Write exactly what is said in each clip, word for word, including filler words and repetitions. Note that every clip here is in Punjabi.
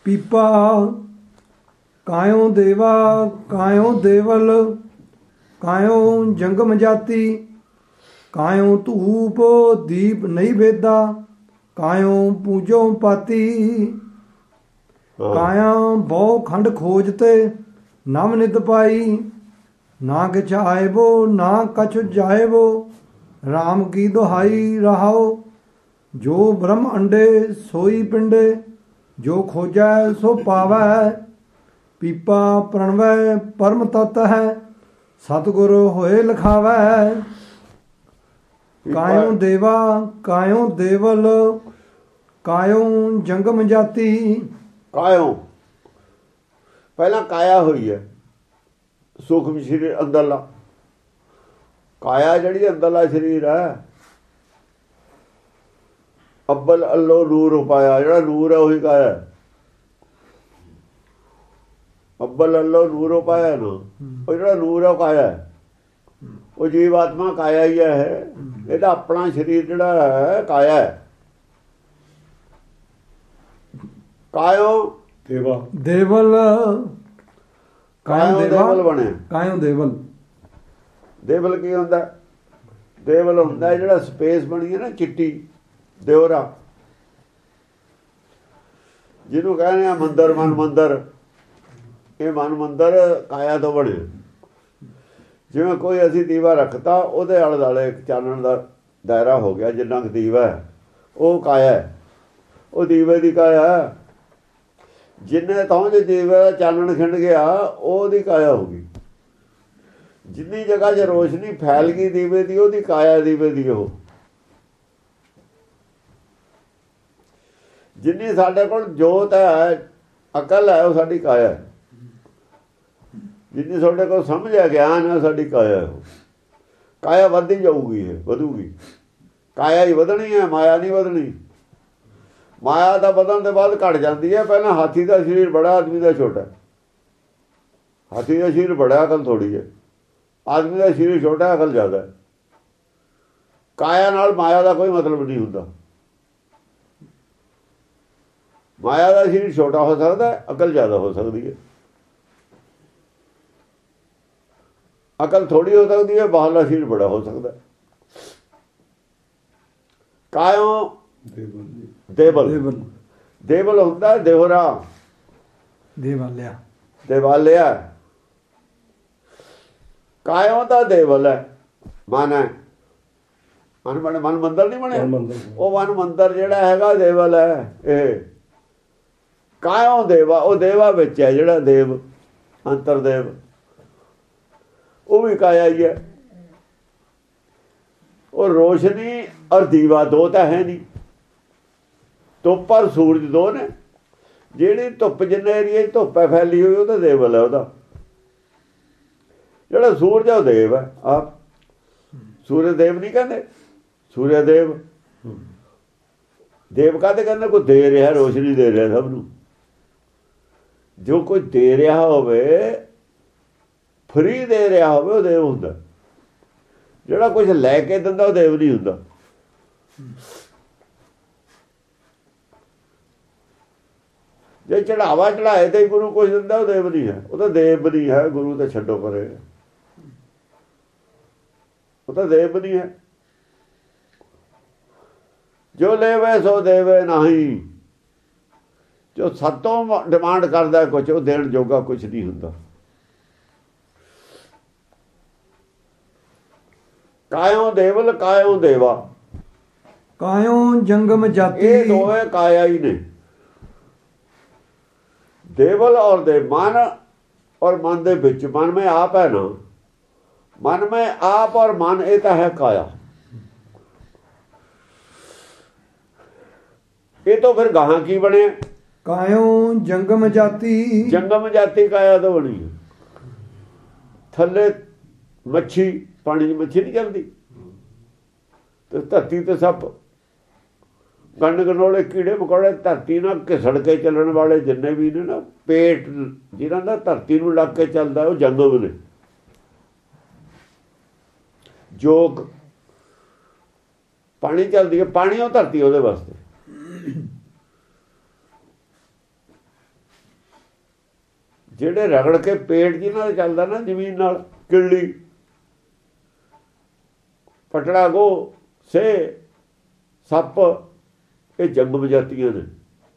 ਪੀਪਾ ਕਾਇਓ ਦੇਵਾ ਕਾਇਓ ਦੇਵਲ ਕਾਇਓ ਜੰਗਮ ਜਾਤੀ ਕਾਇਓ ਧੂਪ ਦੀਪ ਨਹੀਂ ਵੇਦਾ ਕਾਇਓ ਪੂਜੋ ਪਾਤੀ ਕਾਇਆ ਬਹੁ ਖੰਡ ਖੋਜ ਤੇ ਨਵ ਨਿਤ ਪਾਈ ਨਾ ਕਿਛ ਆਇਬੋ ਨਾ ਕਛ ਜਾਇਬੋ ਰਾਮ ਕੀ ਦੁਹਾਈ ਰਹਾਓ ਜੋ ਬ੍ਰਹਮ ਅੰਡੇ ਸੋਈ ਪਿੰਡੇ ਜੋ ਖੋਜੈ ਸੋ ਪਾਵੈ ਪੀਪਾ ਪ੍ਰਣਵੈ ਪਰਮ ਤਤ ਹੈ ਸਤਿਗੁਰ ਹੋਏ ਲਿਖਾਵੈ ਕਾਇਓ ਦੇਵਾ ਕਾਇਓ ਦੇਵਲ ਕਾਇਓ ਜੰਗਮ ਜਾਤੀ ਕਾਇਓ ਪਹਿਲਾਂ ਕਾਇਆ ਹੋਈ ਹੈ ਸੂਖਮ ਸਰੀਰ ਅੰਦਰਲਾ ਕਾਇਆ ਜਿਹੜੀ ਅੰਦਰਲਾ ਸਰੀਰ ਹੈ ਅੱਬਲ ਅੱਲੋ ਨੂਰ ਉਪਾਇਆ ਜਿਹੜਾ ਨੂਰ ਹੈ ਉਹੀ ਕਾਇਆ ਅੱਬਲ ਅੱਲੋ ਨੂਰ ਉਪਾਇਆ ਨਾ ਉਹ ਜਿਹੜਾ ਨੂਰ ਹੈ ਉਹ ਕਾਇਆ ਉਹ ਜੀਵ ਆਤਮਾ ਕਾਇਆ ਹੀ ਹੈ ਇਹਦਾ ਆਪਣਾ ਸਰੀਰ ਜਿਹੜਾ ਹੈ ਕਾਇਆ ਹੈ ਕਾਇਓ ਦੇਵਾ ਦੇਵਲ ਕਾਇਓ ਦੇਵਲ ਬਣਿਆ ਕਾਇਓ ਦੇਵਲ ਦੇਵਲ ਕੀ ਹੁੰਦਾ ਦੇਵਲ ਹੁੰਦਾ ਜਿਹੜਾ ਸਪੇਸ ਬਣੀ ਹੈ ਨਾ ਚਿੱਟੀ ਦਿਓਰਾ ਜਿਹਨੂੰ ਕਹਿੰਦੇ ਆ ਮੰਦਰ ਮਨ ਮੰਦਰ ਇਹ ਮਨ ਮੰਦਰ ਕਾਇਆ ਤੋਂ ਬਣੇ ਜਿਵੇਂ ਕੋਈ ਅਸੀਂ ਦੀਵਾ ਰੱਖਤਾ ਉਹਦੇ ਆਲੇ ਦੁਆਲੇ ਇੱਕ ਚਾਨਣ ਦਾ ਦਾਇਰਾ ਹੋ ਗਿਆ ਜਿੰਨਾ ਕੁ ਦੀਵਾ ਹੈ ਉਹ ਕਾਇਆ ਹੈ ਉਹ ਦੀਵੇ ਦੀ ਕਾਇਆ ਜਿੰਨੇ ਤਾਂ ਜੇ ਦੀਵੇ ਦਾ ਚਾਨਣ ਖਿੰਡ ਗਿਆ ਉਹਦੀ ਕਾਇਆ ਹੋ ਗਈ ਜਿੰਨੀ ਜਗ੍ਹਾ 'ਚ ਰੋਸ਼ਨੀ ਫੈਲ ਗਈ ਦੀਵੇ ਦੀ ਉਹਦੀ ਕਾਇਆ ਦੀਵੇ ਦੀ ਉਹ ਜਿੰਨੀ ਸਾਡੇ ਕੋਲ ਜੋਤ ਹੈ ਅਕਲ ਹੈ ਉਹ ਸਾਡੀ ਕਾਇਆ ਹੈ ਜਿੰਨੀ ਤੁਹਾਡੇ ਕੋਲ ਸਮਝ ਹੈ ਗਿਆਨ ਹੈ ਸਾਡੀ ਕਾਇਆ ਉਹ ਕਾਇਆ ਵੱਧਦੀ ਜਾਊਗੀ ਇਹ ਵਧੂਗੀ ਕਾਇਆ ਹੀ ਵਧਣੀ ਹੈ ਮਾਇਆ ਨਹੀਂ ਵਧਣੀ ਮਾਇਆ ਦਾ ਵਧਣ ਦੇ ਬਾਅਦ ਘਟ ਜਾਂਦੀ ਹੈ ਪਹਿਲਾਂ ਹਾਥੀ ਦਾ ਸਰੀਰ ਬੜਾ ਆਦਮੀ ਦਾ ਛੋਟਾ ਹਾਥੀ ਦਾ ਸਰੀਰ ਬੜਾ ਅਕਲ ਥੋੜੀ ਹੈ ਆਦਮੀ ਦਾ ਸਰੀਰ ਛੋਟਾ ਅਕਲ ਜ਼ਿਆਦਾ ਕਾਇਆ ਨਾਲ ਮਾਇਆ ਦਾ ਕੋਈ ਮਤਲਬ ਨਹੀਂ ਹੁੰਦਾ ਮਾਇਆ ਦਾ ਸਰੀਰ ਛੋਟਾ ਹੋ ਸਕਦਾ ਅਕਲ ਜ਼ਿਆਦਾ ਹੋ ਸਕਦੀ ਹੈ ਅਕਲ ਥੋੜੀ ਹੋ ਸਕਦੀ ਹੈ ਬਾਹਰਲਾ ਸਰੀਰ ਬੜਾ ਹੋ ਸਕਦਾ ਕਾਇਓ ਦੇਵਲ ਦੇਵਲ ਹੁੰਦਾ ਦੇਵਰਾ ਦੇਵਾਲਿਆ ਦੇਵਾਲਿਆ ਕਾਇਓ ਦਾ ਦੇਵਲ ਹੈ ਮਨ ਹੈ ਮਨ ਬਣ ਮਨ ਮੰਦਰ ਨਹੀਂ ਬਣਿਆ ਉਹ ਮਨ ਮੰਦਰ ਜਿਹੜਾ ਹੈਗਾ ਦੇਵਲ ਹੈ ਇਹ ਕਾਇਓ ਦੇਵਾ ਉਹ ਦੇਵਾ ਵਿੱਚ ਹੈ ਜਿਹੜਾ ਦੇਵ ਅੰਤਰ ਦੇਵ ਉਹ ਵੀ ਕਾਇਆ ਹੀ ਹੈ ਉਹ ਰੋਸ਼ਨੀ ਔਰ ਦੀਵਾ ਦੋ ਤਾਂ ਹੈ ਨਹੀਂ ਧੁੱਪ ਔਰ ਸੂਰਜ ਦੋ ਨੇ ਜਿਹੜੀ ਧੁੱਪ ਜਿੰਨੇ ਏਰੀਏ 'ਚ ਧੁੱਪ ਹੈ ਫੈਲੀ ਹੋਈ ਉਹ ਤਾਂ ਦੇਵਲ ਹੈ ਉਹਦਾ ਜਿਹੜਾ ਸੂਰਜ ਹੈ ਉਹ ਦੇਵ ਹੈ ਆਪ ਸੂਰਜ ਦੇਵ ਨਹੀਂ ਕਹਿੰਦੇ ਸੂਰਜ ਦੇਵ ਦੇਵ ਕਾਹਦੇ ਕਹਿੰਦੇ ਕੋਈ ਦੇ ਰਿਹਾ ਰੋਸ਼ਨੀ ਦੇ ਰਿਹਾ ਸਭ ਨੂੰ ਜੋ ਕੋਈ ਦੇ ਰਿਹਾ ਹੋਵੇ ਫਰੀ ਦੇ ਰਿਹਾ ਹੋਵੇ ਉਹ ਦੇਵ ਹੁੰਦਾ ਜਿਹੜਾ ਕੁਝ ਲੈ ਕੇ ਦਿੰਦਾ ਉਹ ਦੇਵ ਨਹੀਂ ਹੁੰਦਾ ਜੇ ਚੜਾਵਾ ਚੜਾਏ ਤੇ ਗੁਰੂ ਕੁਝ ਦਿੰਦਾ ਉਹ ਦੇਵ ਨਹੀਂ ਹੈ ਉਹ ਤਾਂ ਦੇਵ ਨਹੀਂ ਹੈ ਗੁਰੂ ਤਾਂ ਛੱਡੋ ਪਰੇ ਉਹ ਤਾਂ ਦੇਵ ਨਹੀਂ ਹੈ ਜੋ ਲੈਵੇ ਸੋ ਦੇਵੇ ਨਹੀਂ ਜੋ ਸਤੋਂ ਡਿਮਾਂਡ ਕਰਦਾ ਕੁਝ ਉਹ ਦੇਣ ਜੋਗਾ ਕੁਝ ਨਹੀਂ ਹੁੰਦਾ ਕਾਇਓ ਦੇਵਲ ਕਾਇਓ ਦੇਵਾ ਕਾਇਓ ਜੰਗਮ ਜਾਤੀ ਇਹ ਦੋਵੇਂ ਕਾਇਆ ਹੀ ਨੇ ਦੇਵਲ ਔਰ ਦੇ ਮਨ ਔਰ ਮਨ ਦੇ ਵਿੱਚ ਮਨ में आप है ना मन में आप और मन ਇਹ ਤਾਂ ਹੈ ਕਾਇਆ ਇਹ ਤੋਂ ਫਿਰ ਗਾਹਾਂ ਕੀ ਬਣਿਆ ਕਾਇਓ ਜੰਗਮ ਜਾਤੀ ਜੰਗਮ ਜਾਤੀ ਕਾਇਆ ਤੋਂ ਬਣੀ ਥੱਲੇ ਮੱਛੀ ਪਾਣੀ ਦੀ ਮੱਛੀ ਨਹੀਂ ਚੱਲਦੀ ਤੇ ਧਰਤੀ ਤੇ ਸੱਪ ਗੰਡ ਗਨੋਲੇ ਕੀੜੇ ਮਕੌੜੇ ਧਰਤੀ ਨਾਲ ਘਿਸੜ ਕੇ ਚੱਲਣ ਵਾਲੇ ਜਿੰਨੇ ਵੀ ਨੇ ਨਾ ਪੇਟ ਜਿਹਨਾਂ ਦਾ ਧਰਤੀ ਨੂੰ ਲੱਗ ਕੇ ਚੱਲਦਾ ਉਹ ਜੰਗਮ ਨੇ ਜੋਗ ਪਾਣੀ ਚੱਲਦੀ ਹੈ ਪਾਣੀ ਉਹ ਧਰਤੀ ਉਹਦੇ ਵਾਸਤੇ ਜਿਹੜੇ ਰਗੜ ਕੇ ਪੇਟ ਜਿਹਨਾਂ ਦਾ ਚੱਲਦਾ ਨਾ ਜ਼ਮੀਨ ਨਾਲ, ਕਿੱਲੀ, ਪਟੜਾ, ਗੋ, ਸੇ, ਸੱਪ, ਇਹ ਜੰਗਮ ਜਾਤੀਆਂ ਨੇ।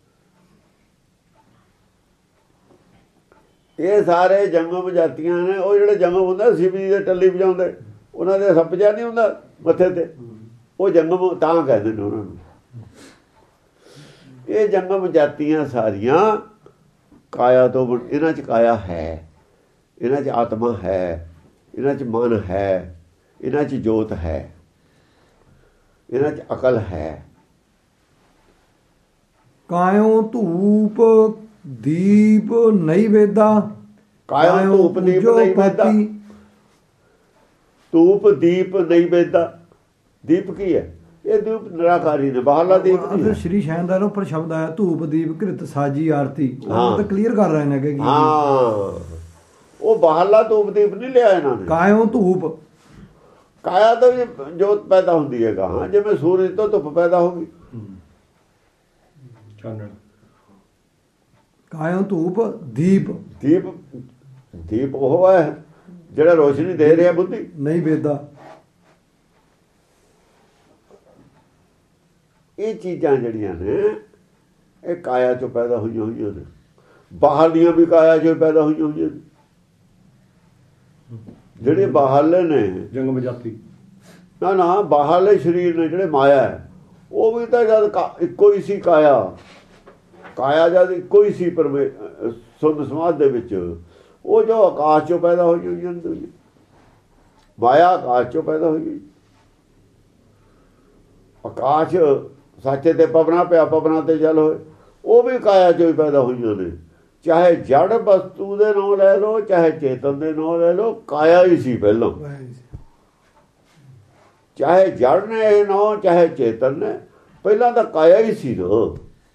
ਇਹ ਸਾਰੇ ਜੰਗਮ ਜਾਤੀਆਂ ਨੇ। ਉਹ ਜਿਹੜੇ ਜੰਗਮ ਹੁੰਦਾ ਸਿਵੀ ਦੇ ਟੱਲੀ ਵਜਾਉਂਦੇ, ਉਹਨਾਂ ਦੇ ਸੱਪ ਜਿਹਾ ਨਹੀਂ ਹੁੰਦਾ ਮੱਥੇ ਤੇ, ਉਹ ਜੰਗਮ ਤਾਂ ਕਹਿੰਦੇ ਨੇ ਉਹਨਾਂ ਨੂੰ। ਇਹ ਜੰਗਮ ਜਾਤੀਆਂ ਸਾਰੀਆਂ ਕਾਇਆ ਤੋਂ, ਇਹਨਾਂ 'ਚ ਕਾਇਆ ਹੈ, ਇਹਨਾਂ 'ਚ ਆਤਮਾ ਹੈ, ਇਹਨਾਂ 'ਚ ਮਨ ਹੈ, ਇਹਨਾਂ 'ਚ ਜੋਤ ਹੈ, ਇਹਨਾਂ 'ਚ ਅਕਲ ਹੈ। ਕਾਇਓ ਧੂਪ ਦੀਪ ਨਹੀਂ ਵੇਦਾ, ਕਾਇਓ ਧੂਪ ਦੀਪ ਨਹੀਂ ਵੇਦਾ। ਧੂਪ ਦੀਪ ਨਹੀਂ ਵੇਦਾ। ਦੀਪ ਕੀ ਹੈ? ਇਹ ਦੀਪ ਨਿਰਾਕਾਰੀ ਨੇ, ਬਾਹਰਲਾ ਦੀਪ ਨਹੀਂ। ਸ਼੍ਰੀ ਸ਼ੈਨਦਾਰ ਉੱਪਰ ਸ਼ਬਦ ਆਇਆ ਧੂਪ ਦੀਪ ਘ੍ਰਿਤ ਸਾਜੀ ਆਰਤੀ, ਉਹ ਤਾਂ ਕਲੀਅਰ ਕਰ ਰਹੇ ਨੇ ਕਿ ਹਾਂ, ਉਹ ਬਾਹਰਲਾ ਧੂਪ ਦੀਪ ਨਹੀਂ ਲਿਆ ਇਹਨਾਂ ਨੇ। ਕਾਇਓ ਧੂਪ, ਕਾਇਆ ਤੋਂ ਵੀ ਜੋਤ ਪੈਦਾ ਹੁੰਦੀ ਹੈ। ਹਾਂ, ਜਿਵੇਂ ਸੂਰਜ ਤੋਂ ਧੁੱਪ ਪੈਦਾ ਹੋਗੀ, ਚਾਨਣ। ਕਾਇਓ ਧੂਪ ਦੀਪ, ਦੀਪ ਦੀਪ ਉਹ ਹੈ ਜਿਹੜਾ ਰੋਸ਼ਨੀ ਦੇ ਰਿਹਾ ਬੁੱਧੀ। ਨਹੀਂ ਵੇਦਾ, ਇਹ ਚੀਜ਼ਾਂ ਜਿਹੜੀਆਂ ਨੇ ਇਹ ਕਾਇਆ ਚੋਂ ਪੈਦਾ ਹੋਈਆਂ ਹੋਈਆਂ ਨੇ। ਬਾਹਰ ਦੀਆਂ ਵੀ ਕਾਇਆ ਚੋਂ ਪੈਦਾ ਹੋਈਆਂ ਹੋਈਆਂ ਨੇ। ਜਿਹੜੇ ਬਾਹਰਲੇ ਨੇ ਜੰਗਮ ਜਾਤੀ, ਨਾ ਨਾ ਬਾਹਰਲੇ ਸਰੀਰ ਨੇ ਜਿਹੜੇ ਮਾਇਆ ਹੈ, ਉਹ ਵੀ ਤਾਂ ਜਦ ਇੱਕੋ ਹੀ ਸੀ। ਕਾਇਆ ਕਾਇਆ ਜਦ ਇੱਕੋ ਹੀ ਸੀ ਪਰਮੇ ਸੁੰਦ ਸਮਾਜ ਦੇ ਵਿੱਚ। ਉਹ ਜੋ ਆਕਾਸ਼ ਚੋਂ ਪੈਦਾ ਹੋਈ ਹੋਈ ਨੇ, ਮਾਇਆ ਆਕਾਸ਼ ਚੋਂ ਪੈਦਾ ਹੋਈ। ਆਕਾਸ਼ ਸੱਚੇ ਤੇ ਪਵਨਾ ਪਿਆ, ਪਵਨਾ ਤੇ ਜਲ ਹੋਏ, ਉਹ ਵੀ ਕਾਇਆ ਚੋਂ ਹੀ ਪੈਦਾ ਹੋਈਆਂ ਨੇ। ਚਾਹੇ ਜੜ ਵਸਤੂ ਦੇ ਨਾਂ ਲੈ ਲਓ, ਚਾਹੇ ਚੇਤਨ ਦੇ ਨਾਂ ਲੈ ਲਓ, ਕਾਇਆ ਹੀ ਸੀ ਪਹਿਲਾਂ। ਚਾਹੇ ਜੜ ਨੇ ਇਹ ਨਾਂ, ਚਾਹੇ ਚੇਤਨ ਨੇ, ਪਹਿਲਾਂ ਤਾਂ ਕਾਇਆ ਹੀ ਸੀ ਨਾ।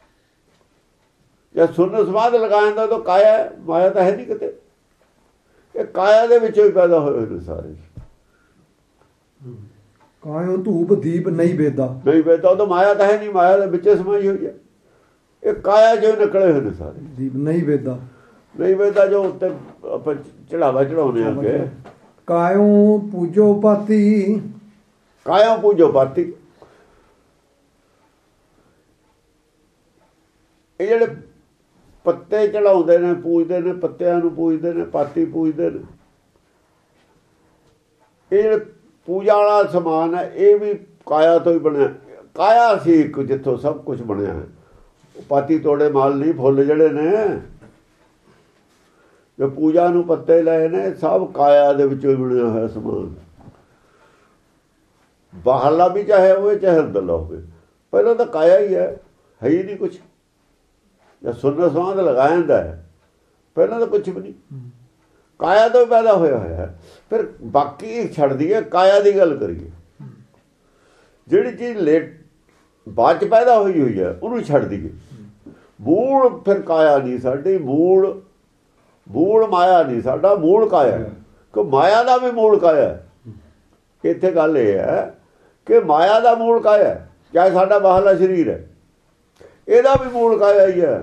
ਜੇ ਸੁੰਨ ਸਮਾਧ ਲਗਾਇਆ ਤਾਂ ਕਾਇਆ, ਮਾਇਆ ਤਾਂ ਹੈ ਨਹੀਂ ਕਿਤੇ। ਇਹ ਕਾਇਆ ਦੇ ਵਿੱਚੋਂ ਹੀ ਪੈਦਾ ਹੋਏ ਨੇ ਸਾਰੇ। ਕਾਇਓ ਧੂਪ ਦੀਪ ਨਹੀਂ ਵੇਦਾ, ਨਹੀਂ ਵੇਦਾ, ਉਹ ਤਾਂ ਮਾਇਆ ਤਾਂ ਹੈ ਨਹੀਂ, ਮਾਇਆ ਦੇ ਵਿੱਚ ਸਮਾਈ ਹੋਈ ਹੈ। ਇਹ ਕਾਇਆ ਜੋ ਨਿਕਲੇ ਹੋਏ ਨੇ ਸਾਰੇ। ਦੀਪ ਨਹੀਂ ਵੇਦਾ, ਨਹੀਂ ਵੇਦਾ ਜੋ ਉੱਤੇ ਆਪਾਂ ਚੜਾਵਾ ਚੜਾਉਣੇ ਆ ਕੇ। ਕਾਇਓ ਪੂਜੋ ਪਾਤੀ, ਕਾਇਆ ਪੂਜੋ ਪਾਤੀ। ਇਹ ਜਿਹੜੇ ਪੱਤੇ ਚੜਾਉਂਦੇ ਨੇ, ਪੂਜਦੇ ਨੇ, ਪੱਤਿਆਂ ਨੂੰ ਪੂਜਦੇ ਨੇ, ਪਾਤੀ ਪੂਜਦੇ ਨੇ। ਇਹ ਜਿਹੜੇ ਪੂਜਾ ਵਾਲਾ ਸਮਾਨ ਹੈ, ਇਹ ਵੀ ਕਾਇਆ ਤੋਂ ਹੀ ਬਣਿਆ। ਕਾਇਆ ਸੀ ਇੱਕ ਜਿੱਥੋਂ ਸਭ ਕੁਝ ਬਣਿਆ ਹੈ। ਪਾਤੀ ਤੋੜੇ ਮਾਲ ਨਹੀਂ, ਫੁੱਲ ਜਿਹੜੇ ਨੇ ਜੋ ਪੂਜਾ ਨੂੰ ਪੱਤੇ ਲਏ ਨੇ, ਸਭ ਕਾਇਆ ਦੇ ਵਿੱਚੋਂ ਹੀ ਬਣਿਆ ਹੋਇਆ ਸਮਾਨ। ਬਾਹਰਲਾ ਵੀ ਚਾਹੇ ਹੋਵੇ, ਚਾਹੇ ਅੰਦਰਲਾ ਹੋਵੇ, ਪਹਿਲਾਂ ਤਾਂ ਕਾਇਆ ਹੀ ਹੈ, ਹੈ ਹੀ ਨਹੀਂ ਕੁਛ। ਜਾਂ ਸੁੰਨ ਸਮਾਧ ਲਗਾਇਆ ਜਾਂਦਾ ਹੈ, ਪਹਿਲਾਂ ਤਾਂ ਕੁਛ ਵੀ ਨਹੀਂ, ਕਾਇਆ ਤੋਂ ਪੈਦਾ ਹੋਇਆ ਹੋਇਆ ਹੈ। ਫਿਰ ਬਾਕੀ ਛੱਡ ਦਈਏ, ਕਾਇਆ ਦੀ ਗੱਲ ਕਰੀਏ। ਜਿਹੜੀ ਚੀਜ਼ ਲੇਟ ਬਾਅਦ 'ਚ ਪੈਦਾ ਹੋਈ ਹੋਈ ਹੈ, ਉਹਨੂੰ ਛੱਡ ਦਈਏ। ਮੂਲ ਫਿਰ ਕਾਇਆ ਨਹੀਂ ਸਾਡੀ, ਮੂਲ ਮੂਲ ਮਾਇਆ ਨਹੀਂ ਸਾਡਾ, ਮੂਲ ਕਾਇਆ। ਕਿ ਮਾਇਆ ਦਾ ਵੀ ਮੂਲ ਕਾਇਆ। ਇੱਥੇ ਗੱਲ ਇਹ ਹੈ ਕਿ ਮਾਇਆ ਦਾ ਮੂਲ ਕਾਇਆ, ਚਾਹੇ ਸਾਡਾ ਬਾਹਰਲਾ ਸਰੀਰ ਹੈ, ਇਹਦਾ ਵੀ ਮੂਲ ਕਾਇਆ ਹੀ ਹੈ।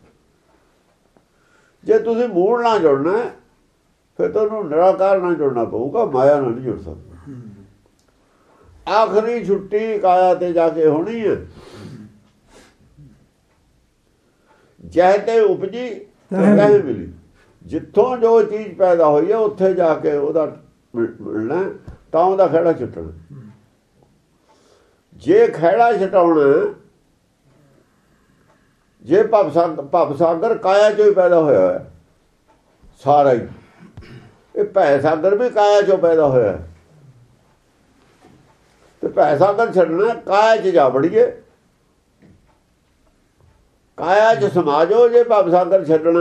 ਜੇ ਤੁਸੀਂ ਮੂਲ ਨਾਲ ਜੁੜਨਾ ਫਿਰ ਤੁਹਾਨੂੰ ਨਿਰਾਕਾਰ ਨਾਲ ਜੁੜਨਾ ਪਊਗਾ, ਮਾਇਆ ਨਾਲ ਨਹੀਂ ਜੁੜ ਸਕਦਾ। ਆਖਰੀ ਛੁੱਟੀ ਕਾਇਆ ਤੇ ਜਾ ਕੇ ਹੋਣੀ ਹੈ। ਜਹ ਤੇ ਉਪਜੀ ਤਹਿ ਮਿਲੀ। ਜਿੱਥੋਂ ਜੋ ਚੀਜ਼ ਪੈਦਾ ਹੋਈ ਹੈ ਉੱਥੇ ਜਾ ਕੇ ਉਹਦਾ ਮਿਲਣਾ, ਤਾਂ ਉਹਦਾ ਖਹਿੜਾ ਛੁੱਟਣਾ। ਜੇ ਖਹਿੜਾ ਛਟਾਉਣਾ, ਜੇ ਭਵ ਸਾਗਰ ਭਵ ਸਾਗਰ ਕਾਇਆ ਚੋਂ ਹੀ ਪੈਦਾ ਹੋਇਆ ਹੈ ਸਾਰਾ ਹੀ। ਇਹ ਭੈ ਸਾਗਰ ਵੀ ਕਾਇਆ ਚੋਂ ਪੈਦਾ ਹੋਇਆ, ਤੇ ਭੈ ਸਾਗਰ ਛੱਡਣਾ, ਕਾਇਆ 'ਚ ਜਾ ਵੜੀਏ, ਕਾਇਆ 'ਚ ਸਮਾ ਜਾਓ। ਜੇ ਭਵ ਸਾਗਰ ਛੱਡਣਾ,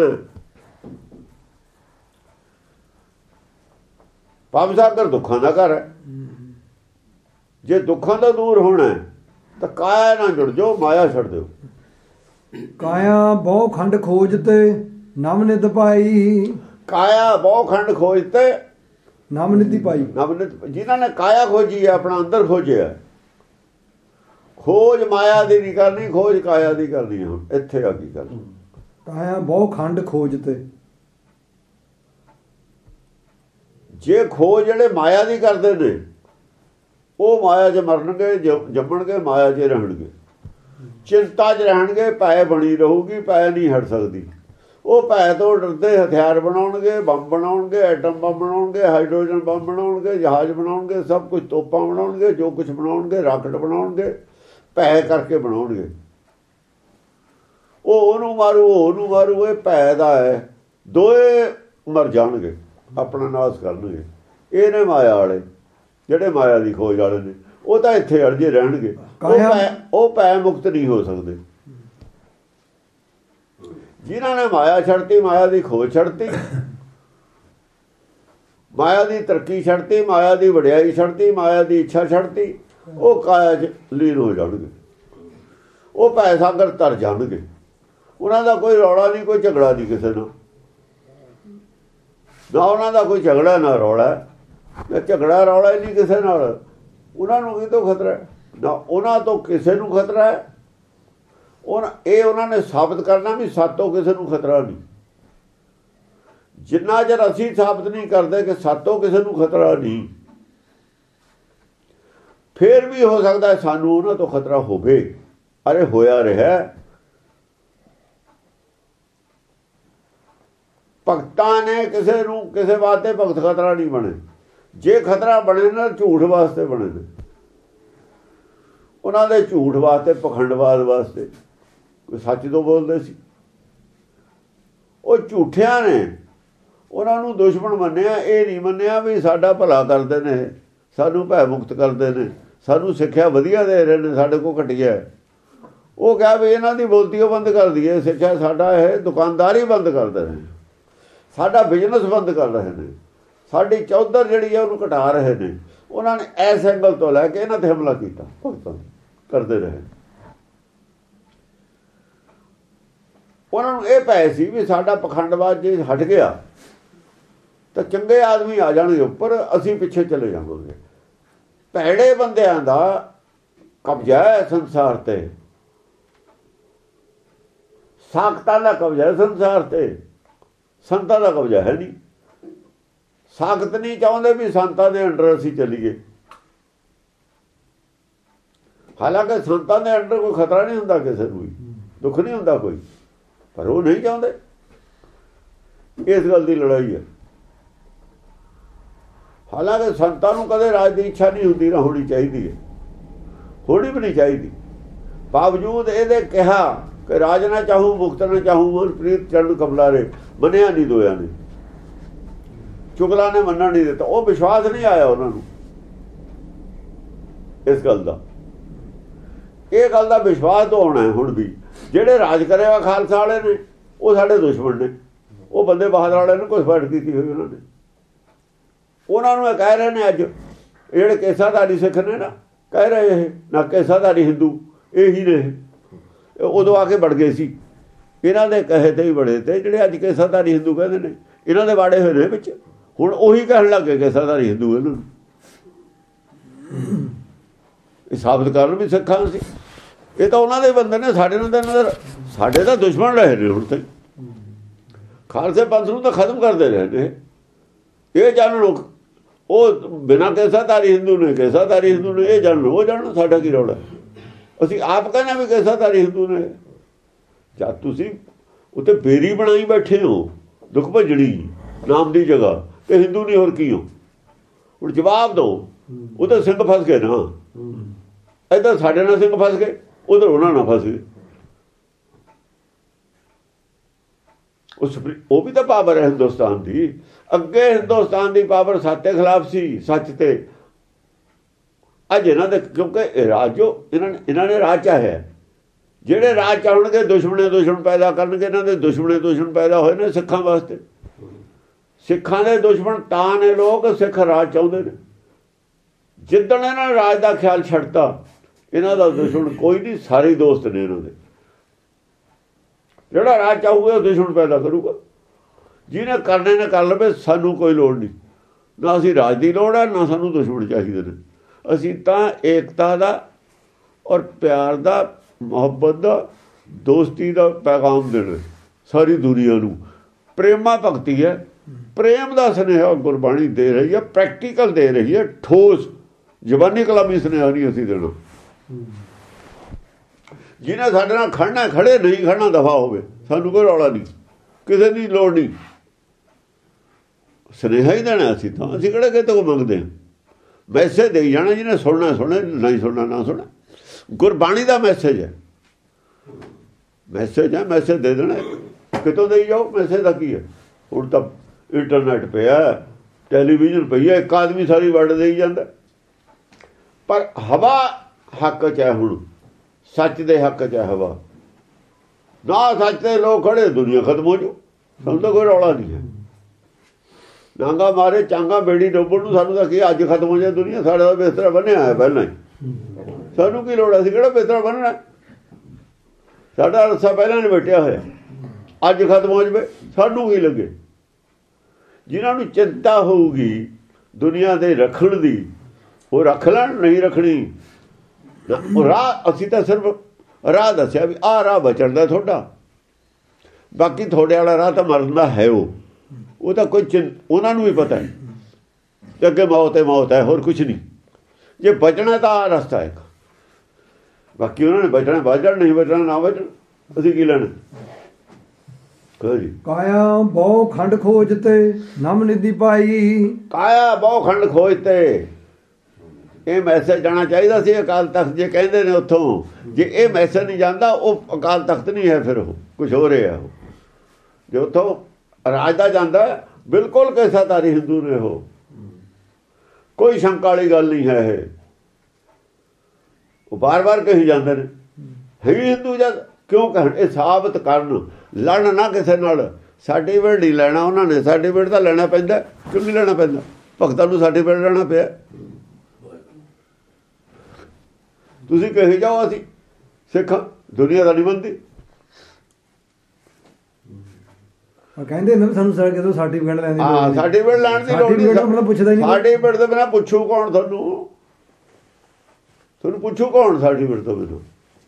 ਭਵ ਸਾਗਰ ਦੁੱਖਾਂ ਦਾ ਘਰ ਹੈ। ਜੇ ਦੁੱਖਾਂ ਤੋਂ ਦੂਰ ਹੋਣਾ ਤਾਂ ਕਾਇਆ ਨਾਲ ਜੁੜ ਜਾਓ, ਮਾਇਆ ਛੱਡ ਦਿਓ। ਕਾਇਆ ਬਹੁ ਖੰਡ ਖੋਜ ਤੇ ਨਵ ਨਿਤ ਪਾਈ। ਕਾਇਆ ਬਹੁ ਖੰਡ ਖੋਜ ਤੇ ਨਵ ਨਿਧੀ ਪਾਈ। ਨਵ ਨਿਤ, ਜਿਨ੍ਹਾਂ ਨੇ ਕਾਇਆ ਖੋਜੀ ਹੈ, ਆਪਣਾ ਅੰਦਰ ਖੋਜਿਆ। ਖੋਜ ਮਾਇਆ ਦੀ ਨਹੀਂ ਕਰਨੀ, ਖੋਜ ਕਾਇਆ ਦੀ ਕਰਨੀ। ਹੁਣ ਇੱਥੇ ਆ ਗਈ ਗੱਲ। ਕਾਇਆ ਬਹੁ ਖੰਡ ਖੋਜ ਤੇ ਜੇ ਖੋਜ ਜਿਹੜੇ ਮਾਇਆ ਦੀ ਕਰਦੇ ਨੇ ਉਹ ਮਾਇਆ 'ਚ ਮਰਨਗੇ, ਜੰਮਣਗੇ, ਮਾਇਆ 'ਚ ਰਹਿਣਗੇ, ਚਿੰਤਾ 'ਚ ਰਹਿਣਗੇ, ਭੈ ਬਣੀ ਰਹੂਗੀ, ਭੈ ਨਹੀਂ ਹਟ ਸਕਦੀ। ਉਹ ਭੈ ਤੋਂ ਡਰਦੇ ਹਥਿਆਰ ਬਣਾਉਣਗੇ, ਬੰਬ ਬਣਾਉਣਗੇ, ਐਟਮ ਬੰਬ ਬਣਾਉਣਗੇ, ਹਾਈਡਰੋਜਨ ਬੰਬ ਬਣਾਉਣਗੇ, ਜਹਾਜ਼ ਬਣਾਉਣਗੇ, ਸਭ ਕੁਝ ਤੋਪਾਂ ਬਣਾਉਣਗੇ, ਜੋ ਕੁਝ ਬਣਾਉਣਗੇ, ਰਾਕਟ ਬਣਾਉਣਗੇ, ਭੈ ਕਰਕੇ ਬਣਾਉਣਗੇ। ਉਹ ਉਹਨੂੰ ਮਾਰੂ, ਉਹ ਉਹਨੂੰ ਮਾਰੂ, ਇਹ ਭੈ ਦਾ ਹੈ। ਦੋਏ ਮਰ ਜਾਣਗੇ, ਆਪਣਾ ਨਾਸ਼ ਕਰਨਗੇ। ਇਹ ਨੇ ਮਾਇਆ ਵਾਲੇ, ਜਿਹੜੇ ਮਾਇਆ ਦੀ ਖੋਜ ਵਾਲੇ ਨੇ। ਉਹ ਤਾਂ ਇੱਥੇ ਅੜਜੇ ਰਹਿਣਗੇ, ਉਹ ਭੈ ਮੁਕਤ ਨਹੀਂ ਹੋ ਸਕਦੇ। ਜਿਨ੍ਹਾਂ ਨੇ ਮਾਇਆ ਛੱਡਤੀ, ਮਾਇਆ ਦੀ ਖੋਜ ਛੱਡਤੀ, ਮਾਇਆ ਦੀ ਤਰੱਕੀ ਛੱਡਤੀ, ਮਾਇਆ ਦੀ ਵਡਿਆਈ ਛੱਡਤੀ, ਮਾਇਆ ਦੀ ਇੱਛਾ ਛੱਡਤੀ, ਉਹ ਕਾਇਆ 'ਚ ਲੀਨ ਹੋ ਜਾਣਗੇ। ਉਹ ਭੈ ਸਾਗਰ ਤਰ ਜਾਣਗੇ। ਉਹਨਾਂ ਦਾ ਕੋਈ ਰੌਲਾ ਨਹੀਂ, ਕੋਈ ਝਗੜਾ ਨਹੀਂ ਕਿਸੇ ਨਾਲ, ਨਾ ਉਹਨਾਂ ਦਾ ਕੋਈ ਝਗੜਾ ਨਾ ਰੌਲਾ, ਨਾ ਝਗੜਾ ਰੌਲਾ ਹੀ ਨਹੀਂ ਕਿਸੇ ਨਾਲ। ਉਹਨਾਂ ਨੂੰ ਕਿਤੋਂ ਖਤਰਾ ਹੈ? ਨਾ ਉਹਨਾਂ ਤੋਂ ਕਿਸੇ ਨੂੰ ਖਤਰਾ ਹੈ। ਉਹ ਇਹ ਉਹਨਾਂ ਨੇ ਸਾਬਤ ਕਰਨਾ ਵੀ ਸਾਤੋਂ ਕਿਸੇ ਨੂੰ ਖਤਰਾ ਨਹੀਂ। ਜਿੰਨਾ ਚਿਰ ਅਸੀਂ ਸਾਬਤ ਨਹੀਂ ਕਰਦੇ ਕਿ ਸਾਤੋਂ ਕਿਸੇ ਨੂੰ ਖਤਰਾ ਨਹੀਂ, ਫਿਰ ਵੀ ਹੋ ਸਕਦਾ ਸਾਨੂੰ ਉਹਨਾਂ ਤੋਂ ਖਤਰਾ ਹੋਵੇ। ਅਰੇ ਹੋਇਆ ਰਿਹਾ। ਭਗਤਾਂ ਨੇ ਕਿਸੇ ਨੂੰ ਕਿਸੇ ਵਾਸਤੇ ਭਗਤ ਖਤਰਾ ਨਹੀਂ ਬਣੇ। ਜੇ ਖਤਰਾ ਬਣੇ ਨਾ ਝੂਠ ਵਾਸਤੇ ਬਣੇ ਨੇ। ਉਹਨਾਂ ਦੇ ਝੂਠ ਵਾਸਤੇ, ਪਖੰਡਵਾਦ ਵਾਸਤੇ, ਕੋਈ ਸੱਚ ਤੋਂ ਬੋਲਦੇ ਸੀ। ਉਹ ਝੂਠਿਆਂ ਨੇ ਉਹਨਾਂ ਨੂੰ ਦੁਸ਼ਮਣ ਮੰਨਿਆ। ਇਹ ਨਹੀਂ ਮੰਨਿਆ ਵੀ ਸਾਡਾ ਭਲਾ ਕਰਦੇ ਨੇ, ਸਾਨੂੰ ਭੈ ਮੁਕਤ ਕਰਦੇ ਨੇ, ਸਾਨੂੰ ਸਿੱਖਿਆ ਵਧੀਆ ਦੇ ਰਹੇ ਨੇ, ਸਾਡੇ ਕੋਲ ਘਟੀਆ। ਉਹ ਕਿਹਾ ਵੀ ਇਹਨਾਂ ਦੀ ਬੋਲਤੀ ਉਹ ਬੰਦ ਕਰ ਦਈਏ, ਸਿੱਖਿਆ ਸਾਡਾ ਇਹ ਦੁਕਾਨਦਾਰੀ ਬੰਦ ਕਰਦੇ ਨੇ, ਸਾਡਾ ਬਿਜ਼ਨਸ ਬੰਦ ਕਰ ਰਹੇ ਨੇ, ਸਾਡੀ ਚੌਧਰ ਜਿਹੜੀ ਹੈ ਉਹਨੂੰ ਘਟਾ ਰਹੇ ਨੇ। ਉਹਨਾਂ ਨੇ ਇਸ ਐਂਗਲ ਤੋਂ ਲੈ ਕੇ ਇਹਨਾਂ ਤੇ ਹਮਲਾ ਕੀਤਾ। ਭਗਤਾਂ ਕਰਦੇ ਰਹੇ। ਉਹਨਾਂ ਨੂੰ ਇਹ ਪੈ ਸੀ ਵੀ ਸਾਡਾ ਪਖੰਡਵਾਦ ਜੇ ਹਟ ਗਿਆ ਤਾਂ ਚੰਗੇ ਆਦਮੀ ਆ ਜਾਣਗੇ ਉੱਪਰ, ਅਸੀਂ ਪਿੱਛੇ ਚਲੇ ਜਾਵਾਂਗੇ। ਭੈੜੇ ਬੰਦਿਆਂ ਦਾ ਕਬਜ਼ਾ ਹੈ ਸੰਸਾਰ ਤੇ, ਸਾਖਤਾਂ ਦਾ ਕਬਜ਼ਾ ਹੈ ਸੰਸਾਰ ਤੇ, ਸੰਤਾਂ ਦਾ ਕਬਜ਼ਾ ਹੈ ਨਹੀਂ। ਸਾਖਤ ਨਹੀਂ ਚਾਹੁੰਦੇ ਵੀ ਸੰਤਾਂ ਦੇ ਅੰਡਰ ਅਸੀਂ ਚੱਲੀਏ। ਹਾਲਾਂਕਿ ਸੰਤਾਂ ਦੇ ਅੰਡਰ ਕੋਈ ਖਤਰਾ ਨਹੀਂ ਹੁੰਦਾ, ਕਿਸੇ ਨੂੰ ਵੀ ਦੁੱਖ ਨਹੀਂ ਹੁੰਦਾ ਕੋਈ, ਪਰ ਉਹ ਨਹੀਂ ਚਾਹੁੰਦੇ। ਇਸ ਗੱਲ ਦੀ ਲੜਾਈ ਹੈ। ਹਾਲਾਂਕਿ ਸੰਤਾਂ ਨੂੰ ਕਦੇ ਰਾਜ ਦੀ ਇੱਛਾ ਨਹੀਂ ਹੁੰਦੀ, ਨਾ ਹੋਣੀ ਚਾਹੀਦੀ ਹੈ, ਹੋਣੀ ਵੀ ਨਹੀਂ ਚਾਹੀਦੀ। ਬਾਵਜੂਦ ਇਹਦੇ ਕਿਹਾ ਕਿ ਰਾਜ ਨਾ ਚਾਹੂ ਮੁਕਤ ਨਾ ਚਾਹੂ ਮਨ ਪ੍ਰੀਤ ਚਰਨ ਕਮਲਾਰੇ, ਮੰਨਿਆ ਨਹੀਂ ਦੋਇਆ ਨੇ। ਚੁਗਲਾ ਨੇ ਮੰਨਣ ਨਹੀਂ ਦਿੱਤਾ। ਉਹ ਵਿਸ਼ਵਾਸ ਨਹੀਂ ਆਇਆ ਉਹਨਾਂ ਨੂੰ ਇਸ ਗੱਲ ਦਾ। ਇਹ ਗੱਲ ਦਾ ਵਿਸ਼ਵਾਸ ਤਾਂ ਹੋਣਾ ਹੁਣ ਵੀ। ਜਿਹੜੇ ਰਾਜ ਕਰਿਆ ਖਾਲਸਾ ਵਾਲੇ ਨੇ ਉਹ ਸਾਡੇ ਦੁਸ਼ਮਣ ਨੇ। ਉਹ ਬੰਦੇ ਬਹਾਦਰ ਵਾਲੇ ਨੇ ਕੁਛ ਫੜ ਕੀਤੀ ਹੋਈ ਉਹਨਾਂ ਨੇ। ਉਹਨਾਂ ਨੂੰ ਇਹ ਕਹਿ ਰਹੇ ਨੇ ਅੱਜ ਜਿਹੜੇ ਕੇਸਾਧਾਰੀ ਸਿੱਖ ਨੇ ਨਾ, ਕਹਿ ਰਹੇ ਇਹ ਨਾ ਕੇਸਾਧਾਰੀ ਹਿੰਦੂ ਇਹੀ ਨੇ। ਉਦੋਂ ਆ ਕੇ ਵੜ ਗਏ ਸੀ ਇਹਨਾਂ ਦੇ ਕਹੇ ਤੇ ਹੀ ਬੜੇ ਤੇ, ਜਿਹੜੇ ਅੱਜ ਕੇਸਾਧਾਰੀ ਹਿੰਦੂ ਕਹਿੰਦੇ ਨੇ ਇਹਨਾਂ ਦੇ ਵਾੜੇ ਹੋਏ ਨੇ ਵਿੱਚ। ਹੁਣ ਉਹੀ ਕਹਿਣ ਲੱਗੇ ਕੇਸਾਧਾਰੀ ਹਿੰਦੂ ਇਹਨਾਂ ਨੂੰ। ਇਹ ਸਾਬਤ ਕਰਨ ਵੀ ਸਿੱਖਾਂ ਸੀ। ਇਹ ਤਾਂ ਉਹਨਾਂ ਦੇ ਬੰਦੇ ਨੇ, ਸਾਡੇ ਨਾਲ ਤਾਂ ਸਾਡੇ ਤਾਂ ਦੁਸ਼ਮਣ ਰਹੇ ਨੇ। ਹੁਣ ਤੱਕ ਖਾਲਸੇ ਪੰਥ ਨੂੰ ਤਾਂ ਖਤਮ ਕਰਦੇ ਰਹੇ ਨੇ। ਇਹ ਜਾਣ ਲੋਕ ਉਹ ਬਿਨਾਂ ਕੇਸਾਧਾਰੀ ਹਿੰਦੂ ਨੇ, ਕੇਸਾਧਾਰੀ ਹਿੰਦੂ ਨੇ, ਇਹ ਜਾਣ ਉਹ ਜਾਣ ਸਾਡਾ ਕੀ ਰੌਲਾ। ਅਸੀਂ ਆਪ ਕਹਿੰਦੇ ਵੀ ਕੇਸਾਧਾਰੀ ਹਿੰਦੂ ਨੇ। ਜਦ ਤੁਸੀਂ ਉੱਤੇ ਬੇਰੀ ਬਣਾਈ ਬੈਠੇ ਹੋ ਦੁੱਖ ਭੱਜਣੀ ਨਾਮ ਦੀ ਜਗ੍ਹਾ, ਤੇ ਹਿੰਦੂ ਨਹੀਂ ਹੋਰ ਕੀ ਹੋ। ਹੁਣ ਜਵਾਬ ਦਿਓ। ਉਹ ਤਾਂ ਸਿੰਘ ਫਸ ਗਏ ਨਾ, ਇੱਧਰ ਸਾਡੇ ਨਾਲ ਸਿੰਘ ਫਸ ਗਏ, ਉਧਰ ਉਹਨਾਂ ਨਾਲ ਫਸ ਗਏ। ਉਸ ਉਹ ਵੀ ਤਾਂ ਪਾਵਰ ਹੈ ਹਿੰਦੁਸਤਾਨ ਦੀ। ਅੱਗੇ ਹਿੰਦੁਸਤਾਨ ਦੀ ਪਾਵਰ ਸੱਚ ਦੇ ਖਿਲਾਫ ਸੀ, ਸੱਚ ਤੇ। ਅੱਜ ਇਹਨਾਂ ਦੇ ਕਿਉਂਕਿ ਰਾਜ ਜੋ ਇਹਨਾਂ ਨੇ ਇਹਨਾਂ ਨੇ ਰਾਜ ਚਾਹਿਆ। ਜਿਹੜੇ ਰਾਜ ਚਾਹਣਗੇ ਦੁਸ਼ਮਣੇ ਦੁਸ਼ਮਣ ਪੈਦਾ ਕਰਨਗੇ। ਇਹਨਾਂ ਦੇ ਦੁਸ਼ਮਣੇ ਦੁਸ਼ਮਣ ਪੈਦਾ ਹੋਏ ਨੇ ਸਿੱਖਾਂ ਵਾਸਤੇ। ਸਿੱਖਾਂ ਦੇ ਦੁਸ਼ਮਣ ਤਾਂ ਨੇ ਲੋਕ, ਸਿੱਖ ਰਾਜ ਚਾਹੁੰਦੇ ਨੇ। ਜਿੱਦਣ ਇਹਨਾਂ ਨੇ ਰਾਜ ਦਾ ਖਿਆਲ ਛੱਡਤਾ, ਇਹਨਾਂ ਦਾ ਦੁਸ਼ਮਣ ਕੋਈ ਨਹੀਂ, ਸਾਰੇ ਦੋਸਤ ਨੇ ਇਹਨਾਂ ਦੇ। ਜਿਹੜਾ ਰਾਜ ਚਾਹੂਗਾ ਉਹ ਦੁਸ਼ਮਣ ਪੈਦਾ ਕਰੂਗਾ। ਜਿਹਨੇ ਕਰਨੇ ਨੇ ਕਰ ਲਵੇ, ਸਾਨੂੰ ਕੋਈ ਲੋੜ ਨਹੀਂ। ਨਾ ਅਸੀਂ ਰਾਜ ਦੀ ਲੋੜ ਹੈ, ਨਾ ਸਾਨੂੰ ਦੁਸ਼ਮਣ ਚਾਹੀਦੇ ਨੇ। ਅਸੀਂ ਤਾਂ ਏਕਤਾ ਦਾ ਔਰ ਪਿਆਰ ਦਾ, ਮੁਹੱਬਤ ਦਾ, ਦੋਸਤੀ ਦਾ ਪੈਗਾਮ ਦੇਣਾ ਸਾਰੀ ਦੁਨੀਆ ਨੂੰ। ਪ੍ਰੇਮਾ ਭਗਤੀ ਹੈ, ਪ੍ਰੇਮ ਦਾ ਸੁਨੇਹਾ ਗੁਰਬਾਣੀ ਦੇ ਰਹੀ ਹੈ, ਪ੍ਰੈਕਟੀਕਲ ਦੇ ਰਹੀ ਹੈ, ਠੋਸ ਜ਼ਬਾਨੀ ਕਲਾਮੀ ਸੁਨੇਹਾ ਨਹੀਂ ਅਸੀਂ ਦੇਣਾ। ਜਿਹਨੇ ਸਾਡੇ ਨਾਲ ਖੜਨਾ ਖੜੇ, ਨਹੀਂ ਖੜਨਾ ਦਫਾ ਹੋਵੇ, ਸਾਨੂੰ ਕੋਈ ਰੌਲਾ ਨਹੀਂ, ਕਿਸੇ ਦੀ ਲੋੜ ਨਹੀਂ, ਸੁਨੇਹਾ ਹੀ ਦੇਣਾ ਅਸੀਂ ਤਾਂ। ਅਸੀਂ ਕਿਹੜਾ ਕਿਤੇ ਕੋ ਮੰਗਦੇ ਹਾਂ, ਮੈਸੇਜ ਦੇਈ ਜਾਣਾ, ਜਿਹਨੇ ਸੁਣਨਾ ਸੁਣੇ, ਨਹੀਂ ਸੁਣਨਾ ਨਾ ਸੁਣਾ। ਗੁਰਬਾਣੀ ਦਾ ਮੈਸੇਜ ਹੈ, ਮੈਸੇਜ ਹੈ, ਮੈਸੇਜ ਦੇ ਦੇਣਾ, ਕਿਤੋਂ ਦੇਈ ਜਾਓ। ਮੈਸੇਜ ਦਾ ਕੀ ਹੈ? ਹੁਣ ਤਾਂ ਇੰਟਰਨੈਟ ਪਿਆ, ਟੈਲੀਵਿਜ਼ਨ ਪਈ ਹੈ, ਇੱਕ ਆਦਮੀ ਸਾਰੀ ਵਰਡ ਦੇਈ ਜਾਂਦਾ। ਪਰ ਹਵਾ ਹੱਕ 'ਚ ਹੈ, ਹੁਣ ਸੱਚ ਦੇ ਹੱਕ 'ਚ ਹੈ ਹਵਾ। ਨਾ ਸੱਚ ਦੇ ਲੋਕ ਖੜੇ, ਦੁਨੀਆ ਖਤਮ ਹੋ ਜਾਊ, ਸਾਨੂੰ ਤਾਂ ਕੋਈ ਰੌਲਾ ਨਹੀਂ ਹੈ। ਨਾਂਗਾ ਮਾਰੇ ਚਾਂਗਾ ਬੇੜੀ ਡੋਬਣ ਨੂੰ ਸਾਨੂੰ ਤਾਂ ਕੀ ਅੱਜ ਖਤਮ ਹੋ ਜਾਏ ਦੁਨੀਆ, ਸਾਡਾ ਤਾਂ ਬਿਸਤਰਾ ਬੰਨਿਆ ਹੋਇਆ ਪਹਿਲਾਂ ਹੀ, ਸਾਨੂੰ ਕੀ ਲੋੜ ਹੈ? ਅਸੀਂ ਕਿਹੜਾ ਬਿਸਤਰਾ ਬੰਨਣਾ? ਸਾਡਾ ਰੱਸਾ ਪਹਿਲਾਂ ਨਹੀਂ ਬੈਠਿਆ ਹੋਇਆ, ਅੱਜ ਖਤਮ ਹੋ ਜਾਵੇ ਸਾਨੂੰ ਕੀ ਲੱਗੇ? ਜਿਨ੍ਹਾਂ ਨੂੰ ਚਿੰਤਾ ਹੋਊਗੀ ਦੁਨੀਆ ਦੇ ਰੱਖਣ ਦੀ, ਉਹ ਰੱਖ ਲੈਣ, ਨਹੀਂ ਰੱਖਣੀ ਉਹ ਰਾਹ। ਅਸੀਂ ਤਾਂ ਸਿਰਫ ਰਾਹ ਦੱਸਿਆ ਵੀ ਆਹ ਰਾਹ ਬਚਣ ਦਾ ਤੁਹਾਡਾ, ਬਾਕੀ ਤੁਹਾਡੇ ਵਾਲਾ ਰਾਹ ਤਾਂ ਮਰਨ ਦਾ ਹੈ। ਉਹ ਉਹ ਤਾਂ ਕੋਈ ਚਿੰ ਉਹਨਾਂ ਨੂੰ ਵੀ ਪਤਾ ਹੈ ਕਿ ਅੱਗੇ ਮੌਤ ਹੈ, ਮੌਤ ਹੈ, ਹੋਰ ਕੁਛ ਨਹੀਂ। ਜੇ ਬਚਣਾ ਤਾਂ ਆਹ ਰਸਤਾ ਹੈ, ਬਾਕੀ ਉਹਨਾਂ ਨੇ ਬਚਣਾ ਬਚਣ, ਨਹੀਂ ਬਚਣਾ ਨਾ ਬਚਣ, ਅਸੀਂ ਕੀ ਲੈਣਾ? ਕਾਇਆ ਬਹੁ ਖੰਡ ਖੋਜ ਤੇ ਨਮ ਨਿਧੀ ਪਾਈ। ਕਾਇਆ ਬਹੁ ਖੰਡ ਖੋਜ ਤੇ, ਇਹ ਮੈਸੇਜ ਜਾਣਾ ਚਾਹੀਦਾ ਸੀ ਅਕਾਲ ਤਖਤ। ਜੇ ਕਹਿੰਦੇ ਨੇ ਉੱਥੋਂ, ਜੇ ਇਹ ਮੈਸੇਜ ਨਹੀਂ ਜਾਂਦਾ, ਉਹ ਅਕਾਲ ਤਖਤ ਨਹੀਂ ਹੈ, ਫਿਰ ਉਹ ਕੁਛ ਹੋ ਰਿਹਾ। ਉਹ ਜੇ ਉੱਥੋਂ ਰਾਜ ਦਾ ਜਾਂਦਾ, ਬਿਲਕੁਲ ਕੈਸਾਧਾਰੀ ਹਿੰਦੂ ਨੇ, ਉਹ ਕੋਈ ਸ਼ੰਕਾ ਵਾਲੀ ਗੱਲ ਨਹੀਂ ਹੈ। ਇਹ ਉਹ ਬਾਰ ਬਾਰ ਕਹੀ ਜਾਂਦੇ ਨੇ ਹੈ ਹਿੰਦੂ। ਜਦ ਕਿਉਂ ਕਹਿਣ? ਇਹ ਸਾਬਤ ਕਰਨ, ਲੜਨ ਨਾ ਕਿਸੇ ਨਾਲ। ਸਰਟੀਫਿਕੇਟ ਨਹੀਂ ਲੈਣਾ ਉਹਨਾਂ ਨੇ, ਸਰਟੀਫਿਕੇਟ ਤਾਂ ਲੈਣਾ ਪੈਂਦਾ। ਕਿਉਂ ਨਹੀਂ ਲੈਣਾ ਪੈਂਦਾ? ਭਗਤਾਂ ਨੂੰ ਸਰਟੀਫਿਕੇਟ ਲੈਣਾ ਪਿਆ। ਤੁਸੀਂ ਕਹੀ ਜਾਓ ਅਸੀਂ ਸਿੱਖ, ਦੁਨੀਆ ਦਾ ਨਹੀਂ ਮੰਨਦੀ। ਕਹਿੰਦੇ ਨੇ ਸਾਨੂੰ ਕਿਦੋਂ ਸਰਟੀਫਿਕੇਟ ਲੈਣ ਦੀ ਲੋੜ ਹਾਂ, ਸਰਟੀਫਿਕੇਟ ਲੈਣ ਦੀ ਲੋੜ ਨਹੀਂ। ਮਤਲਬ ਪੁੱਛਦਾ ਹੀ ਨਹੀਂ। ਸਰਟੀਫਿਕੇਟ ਤੋਂ ਬਿਨਾਂ ਪੁੱਛੂ ਕੌਣ ਤੁਹਾਨੂੰ? ਤੁਹਾਨੂੰ ਪੁੱਛੂ ਕੌਣ ਸਰਟੀਫਿਕੇਟ ਤੋਂ ਬਿਨਾਂ?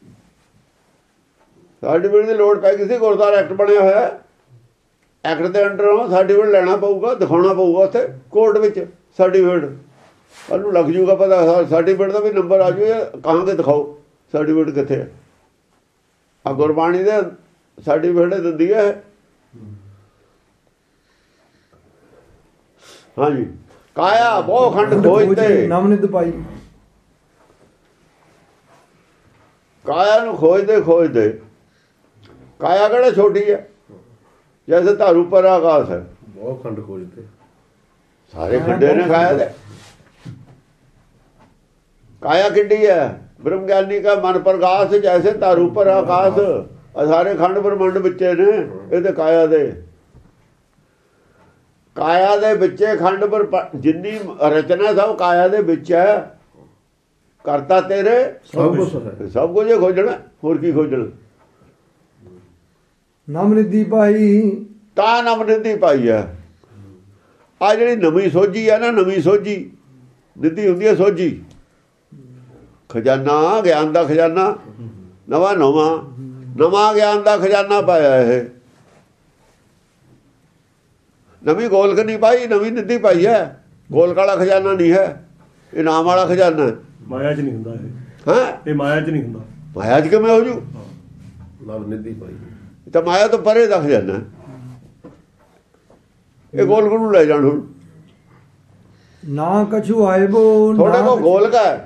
ਸਰਟੀਫਿਕੇਟ ਦੀ ਲੋੜ ਪੈ ਗਈ ਸੀ, ਗੁਰਦੁਆਰਾ ਐਕਟ ਬਣਿਆ ਹੋਇਆ, ਐਕਟ ਦੇ ਅੰਡਰ ਸਰਟੀਫਿਕੇਟ ਲੈਣਾ ਪਊਗਾ, ਦਿਖਾਉਣਾ ਪਊਗਾ ਉੱਥੇ ਕੋਰਟ ਵਿੱਚ ਸਰਟੀਫਿਕੇਟ। ਉਹਨੂੰ ਲੱਗ ਜੂਗਾ ਪਤਾ, ਸਰਟੀਫਿਕੇਟ ਦਾ ਵੀ ਨੰਬਰ ਆ ਜੂਗਾ, ਕਹਾਂਗੇ ਦਿਖਾਓ ਸਰਟੀਫਿਕੇਟ ਕਿੱਥੇ ਹੈ। ਆ ਗੁਰਬਾਣੀ ਦੇ ਸਰਟੀਫਿਕੇਟ ਦਿੰਦੀ ਹੈ। ਹਾਂਜੀ, ਕਾਇਆ ਬਹੁ ਖੰਡ ਖੋਜ ਤੇ ਨਮ ਨਿਧ ਪਾਈ। ਕਾਇਆ ਨੂੰ ਖੋਜਦੇ ਖੋਜਦੇ, ਕਾਇਆ ਕਿਹੜਾ ਛੋਟੀ ਹੈ? ਜੈਸੇ ਧਾਰੂ ਪਰ ਆਕਾਸ਼ ਹੈ, ਬਹੁਤ ਖੰਡ ਖੋਜਦੇ, ਸਾਰੇ ਖੰਡੇ ਨੇ ਕਾਇਆ ਦੇ। ਕਾਇਆ ਕਿੱਡੀ ਹੈ? ਬ੍ਰਹਮ ਗਿਆਨੀ ਕਾ ਮਨ ਪ੍ਰਕਾਸ਼, ਜੈਸੇ ਧਾਰੂ ਪਰ ਆਕਾਸ਼। ਸਾਰੇ ਖੰਡ ਬ੍ਰਹਮੰਡ ਵਿੱਚੇ ਨੇ, ਇਹ ਤੇ ਕਾਇਆ ਦੇ। ਕਾਇਆ ਦੇ ਵਿੱਚੇ ਖੰਡ ਪਰ ਜਿੰਨੀ ਰਚਨਾ ਸਭ ਕਾਇਆ ਦੇ ਵਿੱਚ ਹੈ। ਕਰਤਾ ਤੇਰੇ ਸਭ ਕੁਝ ਹੈ, ਸਭ ਕੁਝ ਖੋਜਣਾ, ਹੋਰ ਕੀ ਖੋਜਣਾ? ਨਮ ਨਿਧੀ ਪਾਈ, ਤਾਂ ਨਮ ਨਿਧੀ ਪਾਈ ਹੈ। ਆ ਜਿਹੜੀ ਨਵੀਂ ਸੋਝੀ ਹੈ ਨਾ, ਨਵੀਂ ਸੋਝੀ, ਨਿਧੀ ਹੁੰਦੀ ਹੈ ਸੋਝੀ, ਖਜ਼ਾਨਾ, ਗਿਆਨ ਦਾ ਖਜ਼ਾਨਾ, ਨਵਾਂ ਨਵਾਂ ਨਵਾਂ ਗਿਆਨ ਦਾ ਖਜ਼ਾਨਾ ਪਾਇਆ। ਇਹ ਨਵੀਂ ਗੋਲਕ ਨਹੀਂ ਪਾਈ, ਨਵੀਂ ਨਿਧੀ ਪਾਈ ਹੈ। ਗੋਲਕ ਵਾਲਾ ਖਜ਼ਾਨਾ ਨਹੀਂ ਹੈ, ਇਹ ਨਾਮ ਵਾਲਾ ਖਜ਼ਾਨਾ ਹੈ। ਮਾਇਆ 'ਚ ਨਹੀਂ ਹੁੰਦਾ ਇਹ। ਹਾਂ, ਇਹ ਮਾਇਆ 'ਚ ਨਹੀਂ ਹੁੰਦਾ। ਮਾਇਆ 'ਚ ਕਿਵੇਂ ਹੋ ਜੂ? ਨਵ ਨਿਧੀ ਪਾਈ, ਤਾਂ ਮਾਇਆ ਤੋਂ ਪਰੇ ਦਾ ਖਜ਼ਾਨਾ। ਇਹ ਗੋਲਕ ਨੂੰ ਲੈ ਜਾਣ। ਹੁਣ ਨਾ ਕਛੂ ਆਏਬੋ, ਥੋੜੇ ਕੋ ਗੋਲਕ ਹੈ।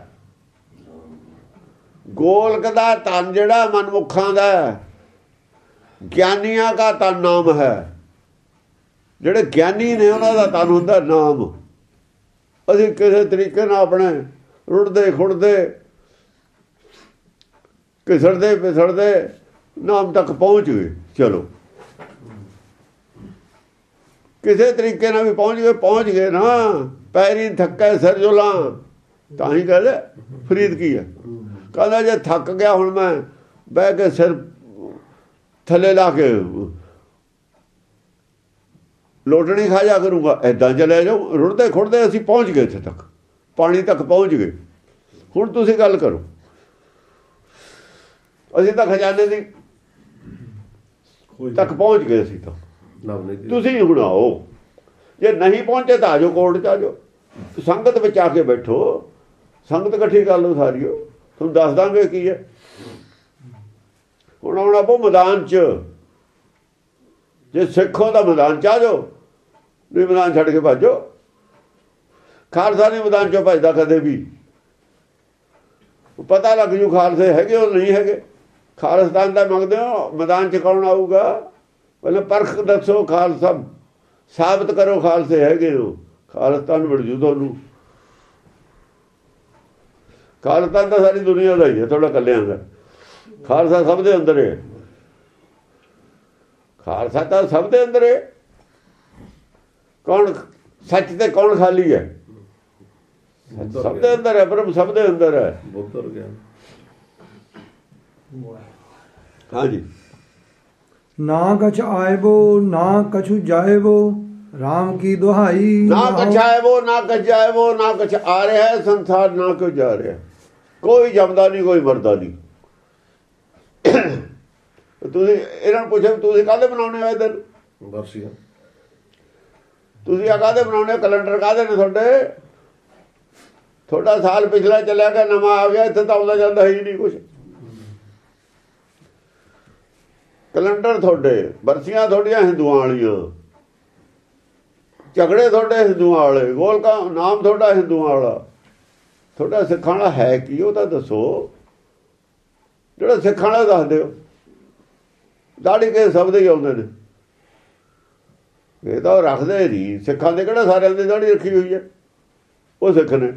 ਗੋਲਕ ਦਾ ਤਨ ਜਿਹੜਾ ਮਨਮੁਖਾਂ ਦਾ, ਗਿਆਨੀਆਂ ਦਾ ਤਨ ਨਾਮ ਹੈ। ਜਿਹੜੇ ਗਿਆਨੀ ਨੇ ਉਹਨਾਂ ਦਾ ਤਨ ਹੁੰਦਾ ਨਾਮ। ਅਸੀਂ ਕਿਸੇ ਤਰੀਕੇ ਨਾਲ ਆਪਣੇ ਰੁੜਦੇ ਖੁੜਦੇ, ਘਿਸੜਦੇ ਪਿਸੜਦੇ ਨਾਮ ਤੱਕ ਪਹੁੰਚ ਗਏ। ਚਲੋ ਕਿਸੇ ਤਰੀਕੇ ਨਾਲ ਵੀ ਪਹੁੰਚ ਗਏ, ਪਹੁੰਚ ਗਏ ਨਾ। ਪੈਰੀ ਥੱਕੇ ਸਿਰ ਜੁਲਾਂ, ਤਾਂ ਹੀ ਕਹਿੰਦੇ ਫਰੀਦ ਕੀ ਹੈ? ਕਹਿੰਦਾ ਜੇ ਥੱਕ ਗਿਆ ਹੁਣ ਮੈਂ ਬਹਿ ਕੇ ਸਿਰ ਥੱਲੇ ਲਾ ਕੇ ਲੋਟਣੀ ਖਾ ਜਾ ਕਰੂੰਗਾ, ਏਦਾਂ ਚਲੇ ਜਾਓ। ਰੁੜਦੇ ਖੁੜਦੇ ਅਸੀਂ ਪਹੁੰਚ ਗਏ ਇੱਥੇ ਤੱਕ, ਪਾਣੀ ਤੱਕ ਪਹੁੰਚ ਗਏ। ਹੁਣ ਤੁਸੀਂ ਗੱਲ ਕਰੋ। ਅਸੀਂ ਤਾਂ ਖਜ਼ਾਨੇ ਦੀ ਤੱਕ ਪਹੁੰਚ ਗਏ। ਅਸੀਂ ਤਾਂ, ਤੁਸੀਂ ਹੁਣ ਆਓ ਜੇ ਨਹੀਂ ਪਹੁੰਚੇ ਤਾਂ ਆਜੋ ਕੋਰਟ 'ਚ ਆਜੋ, ਸੰਗਤ ਵਿੱਚ ਆ ਕੇ ਬੈਠੋ, ਸੰਗਤ ਇਕੱਠੀ ਕਰ ਲਓ ਸਾਰੀਓ, ਤੁਹਾਨੂੰ ਦੱਸ ਦਾਂਗੇ ਕੀ ਹੈ। ਹੁਣ ਆਉਣਾ ਪਊ ਮੈਦਾਨ 'ਚ, ਜੇ ਸਿੱਖੋ ਤਾਂ ਮੈਦਾਨ 'ਚ ਆ ਜਾਓ, ਨਹੀਂ ਮੈਦਾਨ ਛੱਡ ਕੇ ਭੱਜੋ। ਖਾਲਸਾ ਨਹੀਂ ਮੈਦਾਨ 'ਚੋਂ ਭੱਜਦਾ ਕਦੇ ਵੀ, ਪਤਾ ਲੱਗ ਜੂ ਖਾਲਸੇ ਹੈਗੇ ਉਹ ਨਹੀਂ ਹੈਗੇ। ਖਾਲਿਸਤਾਨ ਦਾ ਮੰਗਦੇ ਹੋ, ਮੈਦਾਨ 'ਚ ਕੌਣ ਆਊਗਾ? ਪਹਿਲਾਂ ਪਰਖ ਦੱਸੋ, ਖਾਲਸਾ ਸਾਬਤ ਕਰੋ ਖਾਲਸੇ ਹੈਗੇ ਹੋ, ਖਾਲਿਸਤਾਨ ਮਿਲ ਜੂ ਤੁਹਾਨੂੰ। ਖਾਲਿਸਤਾਨ ਤਾਂ ਸਾਰੀ ਦੁਨੀਆ ਦਾ ਹੀ ਹੈ, ਥੋੜਾ ਇਕੱਲਿਆਂ ਦਾ। ਖਾਲਸਾ ਸਭ ਦੇ ਅੰਦਰ ਹੈ, ਖਾਲਸਾ ਤਾਂ ਸਭ ਦੇ ਅੰਦਰ ਹੈ। ਕੌਣ ਸੱਚ ਤੇ ਕੌਣ ਖਾਲੀ ਹੈ? ਸਭ ਦੇ ਅੰਦਰ ਹੈ, ਬ੍ਰਹਮ ਸਭ ਦੇ ਅੰਦਰ ਹੈ। ਹਾਂਜੀ। ਨਾ ਕਛ ਆਇਬੋ ਨਾ ਕਛੁ ਜਾਇਬੋ, ਰਾਮ ਕੀ ਦੁਹਾਈ। ਨਾ ਕਛ ਆਇਬੋ ਨਾ ਕਛ ਜਾਇਬੋ, ਨਾ ਕਛ ਆ ਰਿਹਾ ਹੈ ਸੰਸਾਰ, ਨਾ ਕੋਈ ਜਾ ਰਿਹਾ। ਕੋਈ ਜੰਮਦਾ ਨਹੀਂ, ਕੋਈ ਮਰਦਾ ਨਹੀਂ। ਤੁਸੀਂ ਇਹਨਾਂ ਨੂੰ ਪੁੱਛੋ ਤੁਸੀਂ ਕਾਹਦੇ ਬਣਾਉਣੇ ਹੋਏ ਦਿਨ? ਬਰਸੀਆਂ। ਤੁਸੀਂ ਆ ਕਾਹਦੇ ਬਣਾਉਣੇ? ਕੈਲੰਡਰ ਕਾਹਦੇ ਨੇ ਤੁਹਾਡੇ? ਤੁਹਾਡਾ ਸਾਲ ਪਿਛਲਾ ਚੱਲਿਆ ਗਿਆ, ਨਵਾਂ ਆ ਗਿਆ, ਇੱਥੇ ਤਾਂ ਆਉਂਦਾ ਜਾਂਦਾ ਹੀ ਨਹੀਂ ਕੁਛ। ਕੈਲੰਡਰ ਤੁਹਾਡੇ, ਬਰਸੀਆਂ ਤੁਹਾਡੀਆਂ ਹਿੰਦੂਆਂ ਵਾਲੀਆਂ, ਝਗੜੇ ਤੁਹਾਡੇ ਹਿੰਦੂਆਂ ਵਾਲੇ, ਗੋਲਕਾ ਨਾਮ ਤੁਹਾਡਾ ਹਿੰਦੂਆਂ ਵਾਲਾ। ਤੁਹਾਡਾ ਸਿੱਖਾਂ ਵਾਲਾ ਹੈ ਕੀ ਉਹ ਤਾਂ ਦੱਸੋ, ਜਿਹੜਾ ਸਿੱਖਾਂ ਵਾਲਾ ਦੱਸ ਦਿਓ। ਦਾੜੀ ਕੇ ਸਭ ਦੇ ਹੀ ਆਉਂਦੇ ਨੇ, ਇਹ ਤਾਂ ਉਹ ਰੱਖਦੇ ਨਹੀਂ। ਸਿੱਖਾਂ ਦੇ ਕਿਹੜਾ ਸਾਰਿਆਂ ਦੀ ਦਾੜੀ ਰੱਖੀ ਹੋਈ ਹੈ? ਉਹ ਸਿੱਖ ਨੇ।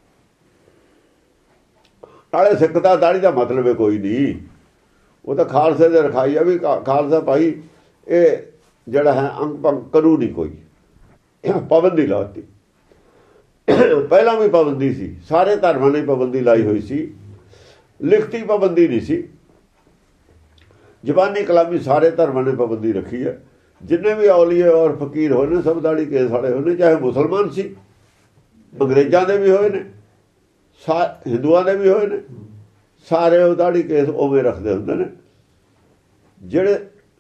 ਨਾਲੇ ਸਿੱਖ ਦਾ ਦਾੜੀ ਦਾ ਮਤਲਬ ਹੈ ਕੋਈ ਨਹੀਂ, ਉਹ ਤਾਂ ਖਾਲਸੇ ਦੇ ਰਖਾਈ ਆ ਵੀ ਖਾਲਸਾ ਭਾਈ ਇਹ ਜਿਹੜਾ ਹੈ ਅੰਗ ਭੰਗ ਕਰੂ ਨਹੀਂ ਕੋਈ, ਪਾਬੰਦੀ ਲਾਤੀ। ਪਹਿਲਾਂ ਵੀ ਪਾਬੰਦੀ ਸੀ, ਸਾਰੇ ਧਰਮਾਂ ਨੇ ਪਾਬੰਦੀ ਲਾਈ ਹੋਈ ਸੀ, ਲਿਖਤੀ ਪਾਬੰਦੀ ਨਹੀਂ ਸੀ। ਜ਼ਬਾਨੀ ਕਲਾਮੀ ਸਾਰੇ ਧਰਮਾਂ ਨੇ ਪਾਬੰਦੀ ਰੱਖੀ ਹੈ। ਜਿੰਨੇ ਵੀ ਔਲੀਏ ਔਰ ਫਕੀਰ ਹੋਏ ਨੇ ਸਭ ਦਾੜੀ ਕੇਸ ਵਾਲੇ ਹੋਏ ਨੇ, ਚਾਹੇ ਮੁਸਲਮਾਨ ਸੀ, ਅੰਗਰੇਜ਼ਾਂ ਦੇ ਵੀ ਹੋਏ ਨੇ, ਸਾ ਹਿੰਦੂਆਂ ਦੇ ਵੀ ਹੋਏ ਨੇ, ਸਾਰੇ ਉਹ ਦਾੜੀ ਕੇਸ ਉਵੇਂ ਰੱਖਦੇ ਹੁੰਦੇ ਨੇ। ਜਿਹੜੇ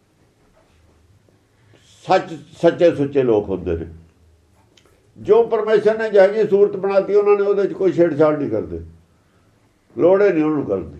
ਸੱਚ ਸੱਚੇ ਸੁੱਚੇ ਲੋਕ ਹੁੰਦੇ ਨੇ, ਜੋ ਪਰਮੇਸ਼ਰ ਨੇ ਜਿਹੋ ਜਿਹੀ ਸੂਰਤ ਬਣਾਤੀ ਉਹਨਾਂ ਨੇ ਉਹਦੇ 'ਚ ਕੋਈ ਛੇੜਛਾੜ ਨਹੀਂ ਕਰਦੇ, ਲੋੜੇ ਨਹੀਂ ਉਹਨੂੰ ਕਰਦੀ,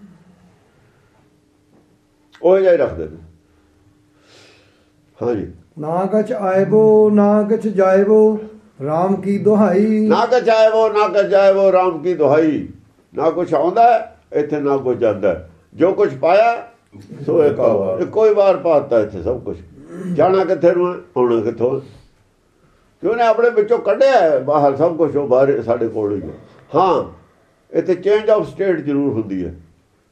ਉਹ ਜਿਹਾ ਹੀ ਰੱਖਦੇ ਨੇ। ਹਾਂਜੀ। ਨਾ ਕਛ ਆਇਬੋ ਨਾ ਕਛ ਜਾਇਬੋ, ਰਾਮ ਕੀ ਦੁਹਾਈ। ਨਾ ਕਛ ਆਇਬੋ ਨਾ ਕਛ ਜਾਇਬੋ, ਰਾਮ ਕੀ ਦੁਹਾਈ। ਨਾ ਕੁਛ ਆਉਂਦਾ ਇੱਥੇ, ਨਾ ਕੁਛ ਜਾਂਦਾ। ਜੋ ਕੁਛ ਪਾਇਆ ਸੋ ਇੱਕ ਇੱਕੋ ਹੀ ਵਾਰ ਪਾਤਾ ਇੱਥੇ ਸਭ ਕੁਛ। ਜਾਣਾ ਕਿੱਥੇ ਨੂੰ, ਆਉਣਾ ਕਿੱਥੋਂ? ਕਿਉਂ ਨੇ ਆਪਣੇ ਵਿੱਚੋਂ ਕੱਢਿਆ ਬਾਹਰ ਸਭ ਕੁਛ, ਉਹ ਬਾਹਰ ਸਾਡੇ ਕੋਲ ਹੀ ਹੈ। ਹਾਂ, ਇੱਥੇ ਚੇਂਜ ਆਫ ਸਟੇਟ ਜ਼ਰੂਰ ਹੁੰਦੀ ਹੈ।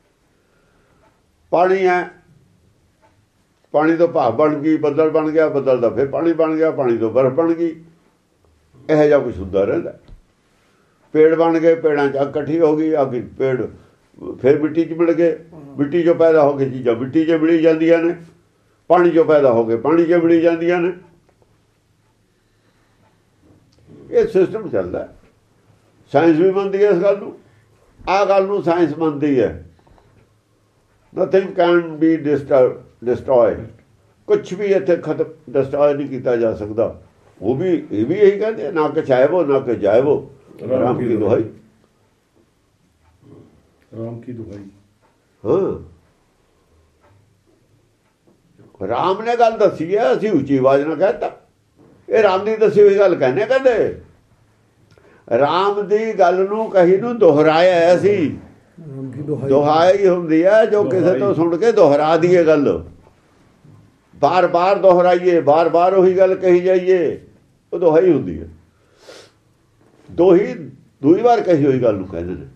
ਪਾਣੀ ਹੈ, ਪਾਣੀ ਤੋਂ ਭਾਪ ਬਣ ਗਈ, ਬੱਦਲ ਬਣ ਗਿਆ, ਬੱਦਲ ਦਾ ਫਿਰ ਪਾਣੀ ਬਣ ਗਿਆ, ਪਾਣੀ ਤੋਂ ਬਰਫ਼ ਬਣ ਗਈ। ਇਹੋ ਜਿਹਾ ਕੁਛ ਹੁੰਦਾ ਰਹਿੰਦਾ। ਪੇੜ ਬਣ ਗਏ, ਪੇੜਾਂ 'ਚ ਅੱਗ ਇਕੱਠੀ ਹੋ ਗਈ, ਅੱਗ ਪੇੜ ਫਿਰ ਮਿੱਟੀ 'ਚ ਮਿਲ ਗਏ, ਮਿੱਟੀ 'ਚੋਂ ਪੈਦਾ ਹੋ ਕੇ ਚੀਜ਼ਾਂ ਮਿੱਟੀ 'ਚ ਮਿਲੀ ਜਾਂਦੀਆਂ ਨੇ, ਪਾਣੀ 'ਚੋਂ ਪੈਦਾ ਹੋ ਕੇ ਪਾਣੀ 'ਚ ਮਿਲੀ ਜਾਂਦੀਆਂ ਨੇ। ਇਹ ਸਿਸਟਮ ਚੱਲਦਾ। ਸਾਇੰਸ ਵੀ ਮੰਨਦੀ ਹੈ ਇਸ ਗੱਲ ਨੂੰ, ਆਹ ਗੱਲ ਨੂੰ ਸਾਇੰਸ ਮੰਨਦੀ ਹੈ। Nothing can be disturb destroy, ਕੁਛ ਵੀ ਇੱਥੇ ਖਤਮ ਡਿਸਟਰੋਏ ਨਹੀਂ ਕੀਤਾ ਜਾ ਸਕਦਾ। ਉਹ ਵੀ ਇਹ ਵੀ ਇਹੀ ਕਹਿੰਦੇ, ਨਾ ਕਿ ਚਾਹਵੋ ਨਾ ਕਿ ਜਾਇਵੋ, ਰਾਮ ਕੀ ਦੁਹਾਈ। ਰਾਮ ਕੀ ਦੁਹਾਈ। ਹਾਂ, ਰਾਮ ਨੇ ਗੱਲ ਦੱਸੀ ਹੈ, ਅਸੀਂ ਉੱਚੀ ਆਵਾਜ਼ ਨਾਲ ਕਹਿਤਾ। ਇਹ ਰਾਮ ਦੀ ਦੱਸੀ ਹੋਈ ਗੱਲ ਕਹਿੰਦੇ ਕਹਿੰਦੇ ਰਾਮ ਦੀ ਗੱਲ ਨੂੰ ਕਹੀ ਨੂੰ ਦੁਹਰਾਇਆ ਅਸੀਂ। ਦੁਹਾਈ ਹੁੰਦੀ ਹੈ ਜੋ ਕਿਸੇ ਤੋਂ ਸੁਣ ਕੇ ਦੁਹਰਾ ਦੀਏ ਗੱਲ, ਬਾਰ ਬਾਰ ਦੁਹਰਾਈਏ, ਬਾਰ ਬਾਰ ਉਹੀ ਗੱਲ ਕਹੀ ਜਾਈਏ, ਉਹ ਦੁਹਾਈ ਹੁੰਦੀ ਹੈ। ਦੋਹੀ ਦੂਈ ਵਾਰ ਕਹੀ ਹੋਈ ਗੱਲ ਨੂੰ ਕਹਿੰਦੇ ਨੇ।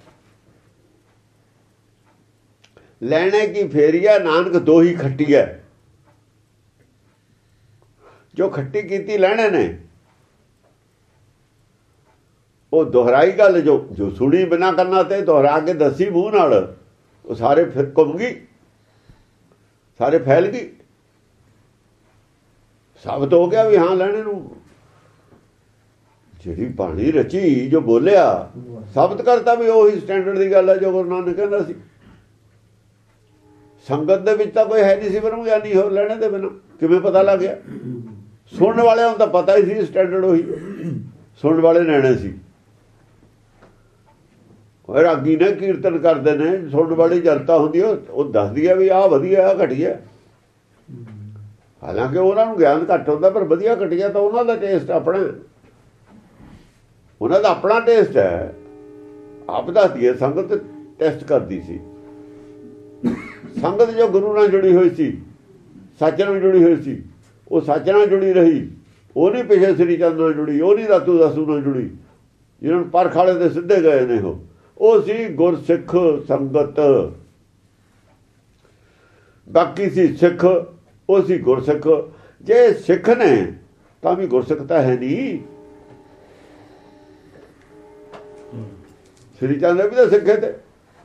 ਲੈਣੇ ਕੀ ਫੇਰੀਆ ਨਾਨਕ ਦੋਹੀ ਖੱਟੀ ਹੈ, ਜੋ ਖੱਟੀ ਕੀਤੀ ਲੈਣੇ ਨੇ ਉਹ ਦੁਹਰਾਈ ਗੱਲ, ਜੋ ਜੋ ਸੁਣੀ ਬਿਨਾ ਕਰਨਾ ਤੇ ਦੁਹਰਾ ਕੇ ਦੱਸੀ ਮੂੰਹ ਨਾਲ, ਉਹ ਸਾਰੇ ਫਿਰ ਘੁੰਮ ਗਈ, ਸਾਰੇ ਫੈਲ ਗਈ, ਸਾਬਤ ਹੋ ਗਿਆ ਵੀ ਹਾਂ ਲੈਣੇ ਨੂੰ ਜਿਹੜੀ ਬਾਣੀ ਰਚੀ, ਜੋ ਬੋਲਿਆ ਸਾਬਤ ਕਰਤਾ ਵੀ ਉਹੀ ਸਟੈਂਡਰਡ ਦੀ ਗੱਲ ਹੈ ਜੋ ਗੁਰੂ ਨਾਨਕ ਕਹਿੰਦਾ ਸੀ। ਸੰਗਤ ਦੇ ਵਿੱਚ ਤਾਂ ਕੋਈ ਹੈ ਨਹੀਂ ਸੀ ਬ੍ਰਹਮ ਗਿਆਨੀ, ਹੋਰ ਲੈਣੇ ਦੇ ਬਿਨਾਂ ਕਿਵੇਂ ਪਤਾ ਲੱਗ ਗਿਆ? ਸੁਣਨ ਵਾਲਿਆਂ ਨੂੰ ਤਾਂ ਪਤਾ ਹੀ ਸੀ ਸਟੈਂਡਰਡ ਉਹੀ ਸੁਣਨ ਵਾਲੇ ਨਿਆਣੇ ਸੀ। ਰਾਗੀ ਨੇ ਕੀਰਤਨ ਕਰਦੇ ਨੇ, ਸੁਣਨ ਵਾਲੀ ਜਨਤਾ ਹੁੰਦੀ ਉਹ ਦੱਸਦੀ ਹੈ ਵੀ ਆਹ ਵਧੀਆ ਆਹ ਘਟੀਆ। ਹਾਲਾਂਕਿ ਉਹਨਾਂ ਨੂੰ ਗਿਆਨ ਘੱਟ ਹੁੰਦਾ, ਪਰ ਵਧੀਆ ਘਟੀਆ ਤਾਂ ਉਹਨਾਂ ਦਾ ਟੇਸਟ ਆਪਣਾ, ਉਹਨਾਂ ਦਾ ਆਪਣਾ ਟੇਸਟ ਹੈ। ਆਪ ਦੱਸਦੀ ਹੈ, ਸੰਗਤ ਟੈਸਟ ਕਰਦੀ ਸੀ। ਸੰਗਤ ਜੋ ਗੁਰੂ ਨਾਲ ਜੁੜੀ ਹੋਈ ਸੀ, ਸੱਚ ਨਾਲ ਜੁੜੀ ਹੋਈ ਸੀ, ਉਹ ਸੱਚ ਨਾਲ ਜੁੜੀ ਰਹੀ। ਉਹ ਨਹੀਂ ਪਿਛੇ ਸ੍ਰੀ ਚੰਦ ਨਾਲ ਜੁੜੀ, ਉਹ ਨਹੀਂ ਦਾਤੂ ਦਾਸੂ ਨਾਲ ਜੁੜੀ ਜਿਹਨਾਂ ਨੂੰ ਪਰਖਾਲੇ ਦੇ ਸਿੱਧੇ ਗਏ ਨੇ। ਉਹ ਉਹ ਸੀ ਗੁਰਸਿੱਖ ਸੰਗਤ। ਬਾਕੀ ਸੀ ਸਿੱਖ, ਉਹ ਸੀ ਗੁਰਸਿੱਖ। ਜੇ ਸਿੱਖ ਨੇ ਤਾਂ ਵੀ ਗੁਰਸਿੱਖ ਤਾਂ ਹੈ ਨਹੀਂ। ਸ੍ਰੀ ਚੰਦ ਵੀ ਤਾਂ ਸਿੱਖੇ ਤੇ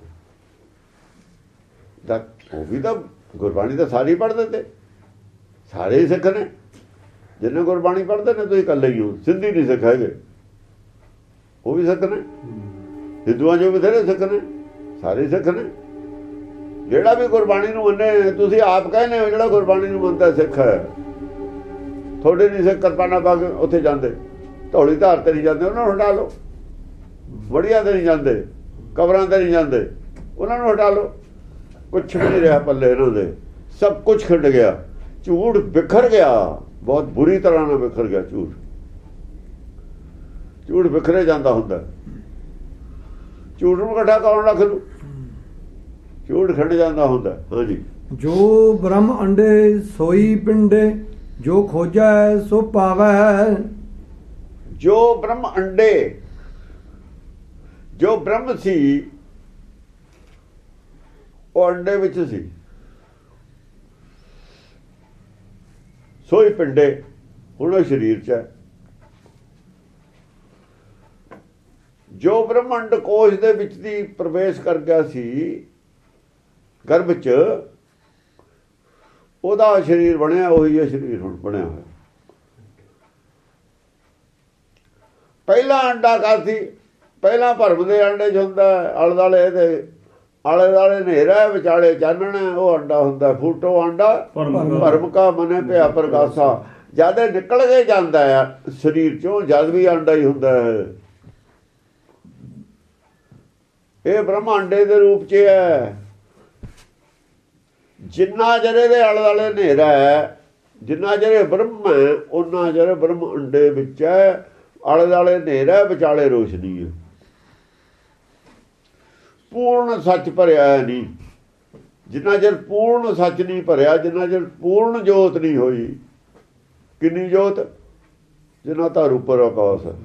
ਉਹ ਵੀ ਤਾਂ ਗੁਰਬਾਣੀ ਤਾਂ ਸਾਰੇ ਪੜ੍ਹਦੇ ਤੇ, ਸਾਰੇ ਹੀ ਸਿੱਖ ਨੇ। ਜਿੰਨੇ ਗੁਰਬਾਣੀ ਪੜ੍ਹਦੇ ਨੇ ਤੁਸੀਂ ਇਕੱਲੇ ਹੀ ਹੋ। ਸਿੰਧੀ ਨਹੀਂ ਸਿੱਖ ਹੈਗੇ, ਉਹ ਵੀ ਸਿੱਖ ਨੇ। ਹਿੰਦੂਆਂ ਜੋ ਬਥੇਰੇ ਸਿੱਖ ਨੇ, ਸਾਰੇ ਸਿੱਖ ਨੇ। ਜਿਹੜਾ ਵੀ ਗੁਰਬਾਣੀ ਨੂੰ ਮੰਨੇ, ਤੁਸੀਂ ਆਪ ਕਹਿੰਦੇ ਹੋ ਜਿਹੜਾ ਗੁਰਬਾਣੀ ਨੂੰ ਮੰਨਦਾ ਸਿੱਖ ਹੈ। ਤੁਹਾਡੇ ਨਹੀਂ ਸਿੱਖ ਕਿਰਪਾਨਾਂ ਪਾ ਕੇ ਉੱਥੇ ਜਾਂਦੇ, ਧੌਲੀ ਧਾਰ ਤੇ ਨਹੀਂ ਜਾਂਦੇ, ਉਹਨਾਂ ਨੂੰ ਹਟਾ ਲਓ। ਵੜੀਆਂ ਤੇ ਨਹੀਂ ਜਾਂਦੇ, ਕਬਰਾਂ ਤੇ ਨਹੀਂ ਜਾਂਦੇ, ਉਹਨਾਂ ਨੂੰ ਹਟਾ ਲਓ। ਕੁਛ ਵੀ ਨਹੀਂ ਰਿਹਾ ਪੱਲੇ ਇਹਨਾਂ ਦੇ, ਸਭ ਕੁਛ ਖਿੰਡ ਗਿਆ। ਝੂਠ ਬਿਖਰ ਗਿਆ, ਬਹੁਤ ਬੁਰੀ ਤਰ੍ਹਾਂ ਨਾਲ ਬਿਖਰ ਗਿਆ ਝੂਠ। ਝੂਠ ਬਿਖਰੇ ਜਾਂਦਾ ਹੁੰਦਾ, ਝੂਠ ਨੂੰ ਇਕੱਠਾ ਕੌਣ ਰੱਖ ਲੂ? ਝੂਠ ਖਿੰਡ ਜਾਂਦਾ ਹੁੰਦਾ। ਹਾਂਜੀ, ਜੋ ਬ੍ਰਹਮ ਅੰਡੇ ਸੋਈ ਪਿੰਡੇ, ਜੋ ਖੋਜੈ ਸੋ ਪਾਵੈ। ਜੋ ਬ੍ਰਹਮ ਅੰਡੇ, ਜੋ ਬ੍ਰਹਮ ਸੀ ਉਹ ਅੰਡੇ ਵਿੱਚ ਸੀ। ਸੋਈ ਪਿੰਡੇ, ਹੁਣ ਉਹ ਸਰੀਰ 'ਚ ਹੈ। ਜੋ ਬ੍ਰਹਮੰਡ ਕੋਸ਼ ਦੇ ਵਿੱਚ ਦੀ ਪ੍ਰਵੇਸ਼ ਕਰ ਗਿਆ ਸੀ ਗਰਭ 'ਚ, ਉਹਦਾ ਸਰੀਰ ਬਣਿਆ, ਉਹੀ ਹੈ ਸਰੀਰ ਹੁਣ ਬਣਿਆ ਹੋਇਆ। ਪਹਿਲਾ ਅੰਡਾ ਕਾ ਸੀ? ਪਹਿਲਾਂ ਭਰਮ ਦੇ ਅੰਡੇ 'ਚ ਹੁੰਦਾ, ਆਲੇ ਦੁਆਲੇ ਇਹਦੇ ਆਲੇ ਦੁਆਲੇ ਹਨੇਰਾ, ਵਿਚਾਲੇ ਚਾਨਣ, ਉਹ ਅੰਡਾ ਹੁੰਦਾ। ਫੂਟੋ ਆਂਡਾ ਭਰਮ ਕਾ ਮਨੇ ਪਿਆ ਪ੍ਰਗਾਸਾ। ਜਦ ਨਿਕਲ ਕੇ ਜਾਂਦਾ ਆ ਸਰੀਰ 'ਚੋਂ, ਜਦ ਵੀ ਆਂਡਾ ਹੀ ਹੁੰਦਾ ਹੈ। ਇਹ ਬ੍ਰਹਮਾਂਡੇ ਦੇ ਰੂਪ 'ਚ ਹੈ। ਜਿੰਨਾ ਜਰੇ ਦੇ ਆਲੇ ਦੁਆਲੇ ਹਨੇਰਾ ਹੈ, ਜਿੰਨਾ ਜਰੇ ਬ੍ਰਹਮ ਹੈ, ਉਹਨਾਂ ਜਰੇ ਬ੍ਰਹਮ ਅੰਡੇ ਵਿੱਚ ਹੈ। ਆਲੇ ਦੁਆਲੇ ਹਨੇਰਾ, ਵਿਚਾਲੇ ਰੋਸ਼ਨੀ ਹੈ। ਪੂਰਨ ਸੱਚ ਭਰਿਆ ਨਹੀਂ। ਜਿੰਨਾ ਚਿਰ ਪੂਰਨ ਸੱਚ ਨਹੀਂ ਭਰਿਆ, ਜਿੰਨਾ ਚਿਰ ਪੂਰਨ ਜੋਤ ਨਹੀਂ ਹੋਈ। ਕਿੰਨੀ ਜੋਤ? ਜਿੰਨਾ ਧਰ ਉੱਪਰ ਆਕਾਸ਼ ਹੈ,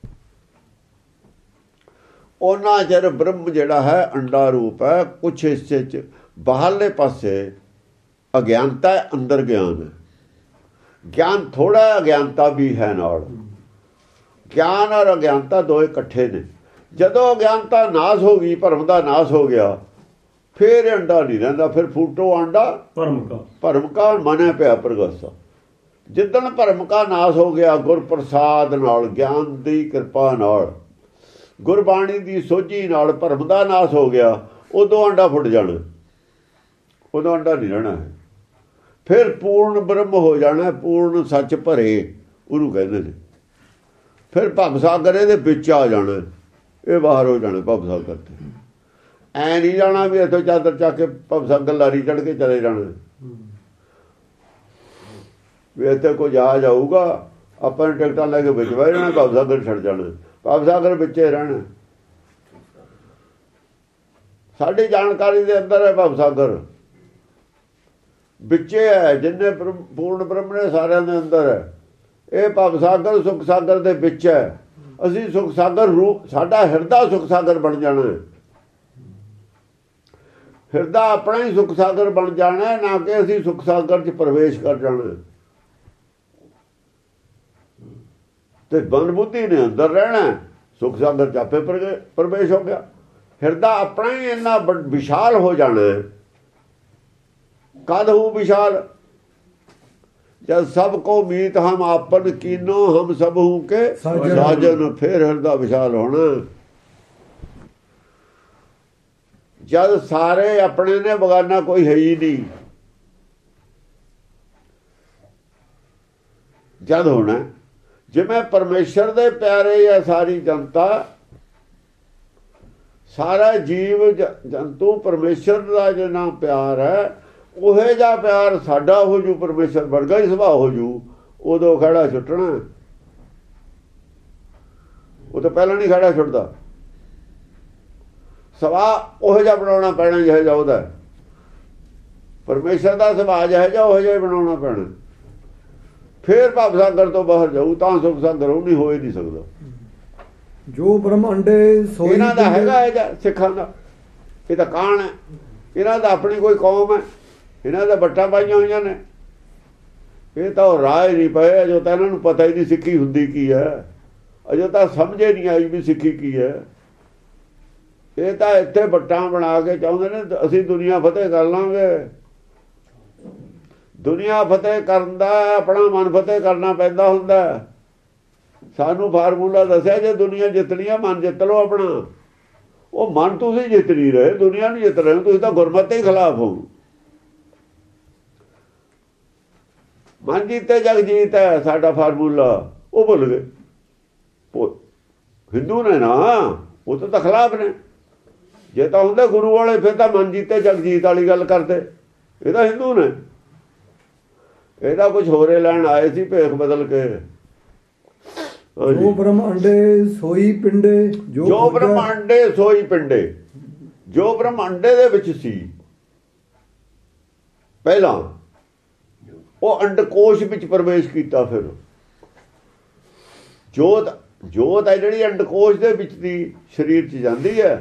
ਉਹਨਾਂ ਚਿਰ ਬ੍ਰਹਮ ਜਿਹੜਾ ਹੈ ਅੰਡਾ ਰੂਪ ਹੈ। ਕੁਛ ਹਿੱਸੇ 'ਚ ਬਾਹਰਲੇ ਪਾਸੇ ਅਗਿਆਨਤਾ ਹੈ, ਅੰਦਰ ਗਿਆਨ ਹੈ। ਗਿਆਨ ਥੋੜਾ, ਅਗਿਆਨਤਾ ਵੀ ਹੈ ਨਾਲ। ਗਿਆਨ ਔਰ ਅਗਿਆਨਤਾ ਦੋਏ ਇਕੱਠੇ ਨੇ। ਜਦੋਂ ਅਗਿਆਨਤਾ ਨਾਸ ਹੋ ਗਈ, ਭਰਮ ਦਾ ਨਾਸ ਹੋ ਗਿਆ, ਫਿਰ ਅੰਡਾ ਨਹੀਂ ਰਹਿੰਦਾ। ਫਿਰ ਫੂਟੋ ਆਂਡਾ ਭਰਮ ਕਾ ਭਰਮ ਕਾ ਮਨੇ ਪਿਆ ਪ੍ਰਗਾਸਾ। ਜਿੱਦਣ ਭਰਮ ਕਾ ਨਾਸ ਹੋ ਗਿਆ, ਗੁਰ ਪ੍ਰਸਾਦ ਨਾਲ, ਗਿਆਨ ਦੀ ਕਿਰਪਾ ਨਾਲ, ਗੁਰਬਾਣੀ ਦੀ ਸੋਝੀ ਨਾਲ ਭਰਮ ਦਾ ਨਾਸ ਹੋ ਗਿਆ, ਉਦੋਂ ਅੰਡਾ ਫੁੱਟ ਜਾਣਾ। ਉਦੋਂ ਅੰਡਾ ਨਹੀਂ ਰਹਿਣਾ ਹੈ। ਫਿਰ ਪੂਰਨ ਬ੍ਰਹਮ ਹੋ ਜਾਣਾ, ਪੂਰਨ ਸੱਚ ਭਰੇ ਉਹਨੂੰ ਕਹਿੰਦੇ ਨੇ। ਫਿਰ ਭਵ ਸਾਗਰ ਇਹਦੇ ਵਿੱਚ ਆ ਜਾਣਾ, ਇਹ ਬਾਹਰ ਹੋ ਜਾਣਾ ਭਵ ਸਾਗਰ ਤੇ। ਐ ਨਹੀਂ ਜਾਣਾ ਵੀ ਇੱਥੋਂ ਚਾਦਰ ਚੱਕ ਕੇ ਭਵ ਸਾਗਰ ਲਾਰੀ ਚੜ੍ਹ ਕੇ ਚਲੇ ਜਾਣਾ ਵੀ ਇੱਥੇ ਕੋਈ ਜਹਾਜ਼ ਆਊਗਾ, ਆਪਾਂ ਨੇ ਟਿਕਟਾਂ ਲੈ ਕੇ ਵਿੱਚ ਬਹਿ ਜਾਣਾ, ਭਵ ਸਾਗਰ ਛੱਡ ਜਾਣਾ। ਭਵ ਸਾਗਰ ਵਿੱਚੇ ਰਹਿਣਾ। ਸਾਡੀ ਜਾਣਕਾਰੀ ਦੇ ਅੰਦਰ ਹੈ ਭਵ ਸਾਗਰ, ਵਿੱਚੇ ਹੈ। ਜਿੰਨੇ ਪੂਰਨ ਬ੍ਰਹਮ ਨੇ ਸਾਰਿਆਂ ਦੇ ਅੰਦਰ ਹੈ। ਇਹ ਭਵ ਸਾਗਰ ਸੁਖ ਸਾਗਰ ਦੇ ਵਿੱਚ ਹੈ। ਅਸੀਂ ਸੁਖ ਸਾਗਰ ਰੂਪ, ਸਾਡਾ ਹਿਰਦਾ ਸੁਖ ਸਾਗਰ ਬਣ ਜਾਣਾ। ਹਿਰਦਾ ਆਪਣਾ ਹੀ ਸੁਖ ਸਾਗਰ ਬਣ ਜਾਣਾ, ਨਾ ਕਿ ਅਸੀਂ ਸੁਖ ਸਾਗਰ 'ਚ ਪ੍ਰਵੇਸ਼ ਕਰ ਜਾਣਾ। ਤੇ ਮਨ ਬੁੱਧੀ ਨੇ ਅੰਦਰ ਰਹਿਣਾ, ਸੁਖ ਸਾਗਰ 'ਚ ਆਪੇ ਪ੍ਰਵੇਸ਼ ਹੋ ਗਿਆ। ਹਿਰਦਾ ਆਪਣਾ ਹੀ ਇੰਨਾ ਵਿਸ਼ਾਲ ਹੋ ਜਾਣਾ। ਕਦ ਹੋ ਵਿਸ਼ਾਲ? ਜਦ ਸਭ ਕੋ ਮੀਤ ਹਮ ਆਪਨ ਕੀਨੋ, ਹਮ ਸਭ ਹੂ ਕੇ ਸਾਜਨ। ਫਿਰ ਹਿਰਦਾ ਵਿਸ਼ਾਲ ਹੋਣਾ। ਜਦ ਸਾਰੇ ਆਪਣੇ ਨੇ, ਬਗਾਨਾ ਕੋਈ ਹੈ ਹੀ ਨਹੀਂ। ਜਦ ਹੋਣਾ। ਜਿਵੇਂ ਪਰਮੇਸ਼ਰ ਦੇ ਪਿਆਰੇ ਆ ਸਾਰੀ ਜਨਤਾ, ਸਾਰਾ ਜੀਵ ਜੰਤੂ ਪਰਮੇਸ਼ਰ ਦਾ ਜਿੰਨਾ ਪਿਆਰ ਹੈ, ਉਹੇ ਜਿਹਾ ਪਿਆਰ ਸਾਡਾ ਹੋ ਜੂ, ਪਰਮੇਸ਼ਰ ਵਰਗਾ ਹੀ ਸੁਭਾਅ ਹੋ ਜੂ, ਉਦੋਂ ਖੜਾ ਛੁੱਟਣਾ। ਉਹ ਤਾਂ ਪਹਿਲਾਂ ਨਹੀਂ ਖੜਾ ਛੁੱਟਦਾ। ਸੁਭਾਅ ਉਹੋ ਜਿਹਾ ਬਣਾਉਣਾ ਪੈਣਾ ਜਿਹੋ ਜਿਹਾ ਉਹਦਾ। ਪਰਮੇਸ਼ਰ ਦਾ ਸੁਭਾਅ ਜਿਹੋ ਜਿਹਾ ਉਹੋ ਜਿਹਾ ਬਣਾਉਣਾ ਪੈਣਾ। ਫੇਰ ਭਵ ਸਾਗਰ ਤੋਂ ਬਾਹਰ ਜਾਊ ਤਾਂ ਸੁਖ ਸਾਗਰ ਉਹ ਨਹੀਂ ਹੋ ਹੀ ਨਹੀਂ ਸਕਦਾ। ਜੋ ਬ੍ਰਹਮੰਡੇ ਸੋਈ ਇਹਨਾਂ ਦਾ ਹੈਗਾ ਇਹ ਜਾਂ ਸਿੱਖਾਂ ਦਾ, ਇਹ ਤਾਂ ਕਾਣ ਹੈ। ਇਹਨਾਂ ਦਾ ਆਪਣੀ ਕੋਈ ਕੌਮ ਹੈ, ਇਹਨਾਂ ਦਾ ਵੱਟਾਂ ਪਾਈਆਂ ਹੋਈਆਂ ਨੇ। ਇਹ ਤਾਂ ਉਹ ਰਾਹ ਹੀ ਨਹੀਂ ਪਏ, ਅਜੋ ਤਾਂ ਇਹਨਾਂ ਨੂੰ ਪਤਾ ਹੀ ਨਹੀਂ ਸਿੱਖੀ ਹੁੰਦੀ ਕੀ ਹੈ, ਅਜੋ ਤਾਂ ਸਮਝੇ ਨਹੀਂ ਆਈ ਵੀ ਸਿੱਖੀ ਕੀ ਹੈ। ਇਹ ਤਾਂ ਇੱਥੇ ਵੱਟਾਂ ਬਣਾ ਕੇ ਚਾਹੁੰਦੇ ਨੇ ਅਸੀਂ ਦੁਨੀਆ ਫਤਿਹ ਕਰ ਲਾਂਗੇ। ਦੁਨੀਆ ਫਤਿਹ ਕਰਨ ਦਾ ਆਪਣਾ ਮਨ ਫਤਿਹ ਕਰਨਾ ਪੈਂਦਾ ਹੁੰਦਾ। ਸਾਨੂੰ ਫਾਰਮੂਲਾ ਦੱਸਿਆ, ਜੇ ਦੁਨੀਆ ਜਿੱਤਣੀ ਆ ਮਨ ਜਿੱਤ ਲਓ ਆਪਣਾ। ਉਹ ਮਨ ਤੁਸੀਂ ਜਿੱਤ ਨਹੀਂ ਰਹੇ, ਦੁਨੀਆ ਨੂੰ ਜਿੱਤ ਰਹੇ ਹੋ। ਤੁਸੀਂ ਤਾਂ ਗੁਰਮਤਿ ਦੇ ਖਿਲਾਫ ਹੋ। ਮਨ ਜੀਤੇ ਜਗ ਜੀਤ ਹੈ ਸਾਡਾ ਫਾਰਮੂਲਾ, ਉਹ ਭੁੱਲ ਗਏ। ਹਿੰਦੂ ਨੇ ਨਾ, ਉਹ ਤਾਂ ਖਿਲਾਫ ਨੇ। ਜੇ ਤਾਂ ਹੁੰਦੇ ਗੁਰੂ ਵਾਲੇ ਫਿਰ ਤਾਂ ਮਨ ਜੀਤੇ ਜਗ ਜੀਤ ਵਾਲੀ ਗੱਲ ਕਰਦੇ। ਇਹ ਤਾਂ ਹਿੰਦੂ ਨੇ, ਇਹਦਾ ਕੁਝ ਹੋਰੇ ਲੈਣ ਆਏ ਸੀ ਭੇਖ ਬਦਲ ਕੇ। ਜੋ ਬ੍ਰਹਮੰਡੇ ਸੋਈ ਪਿੰਡੇ, ਜੋ ਬ੍ਰਹਮੰਡੇ ਸੋਈ ਪਿੰਡੇ, ਜੋ ਬ੍ਰਹਮੰਡੇ ਦੇ ਵਿੱਚ ਸੀ ਪਹਿਲਾਂ, ਉਹ ਅੰਡਕੋਸ਼ ਵਿੱਚ ਪ੍ਰਵੇਸ਼ ਕੀਤਾ। ਫਿਰ ਜੋਤ ਜੋਤ ਹੈ ਜਿਹੜੀ ਅੰਡਕੋਸ਼ ਦੇ ਵਿੱਚ ਦੀ ਸਰੀਰ 'ਚ ਜਾਂਦੀ ਹੈ,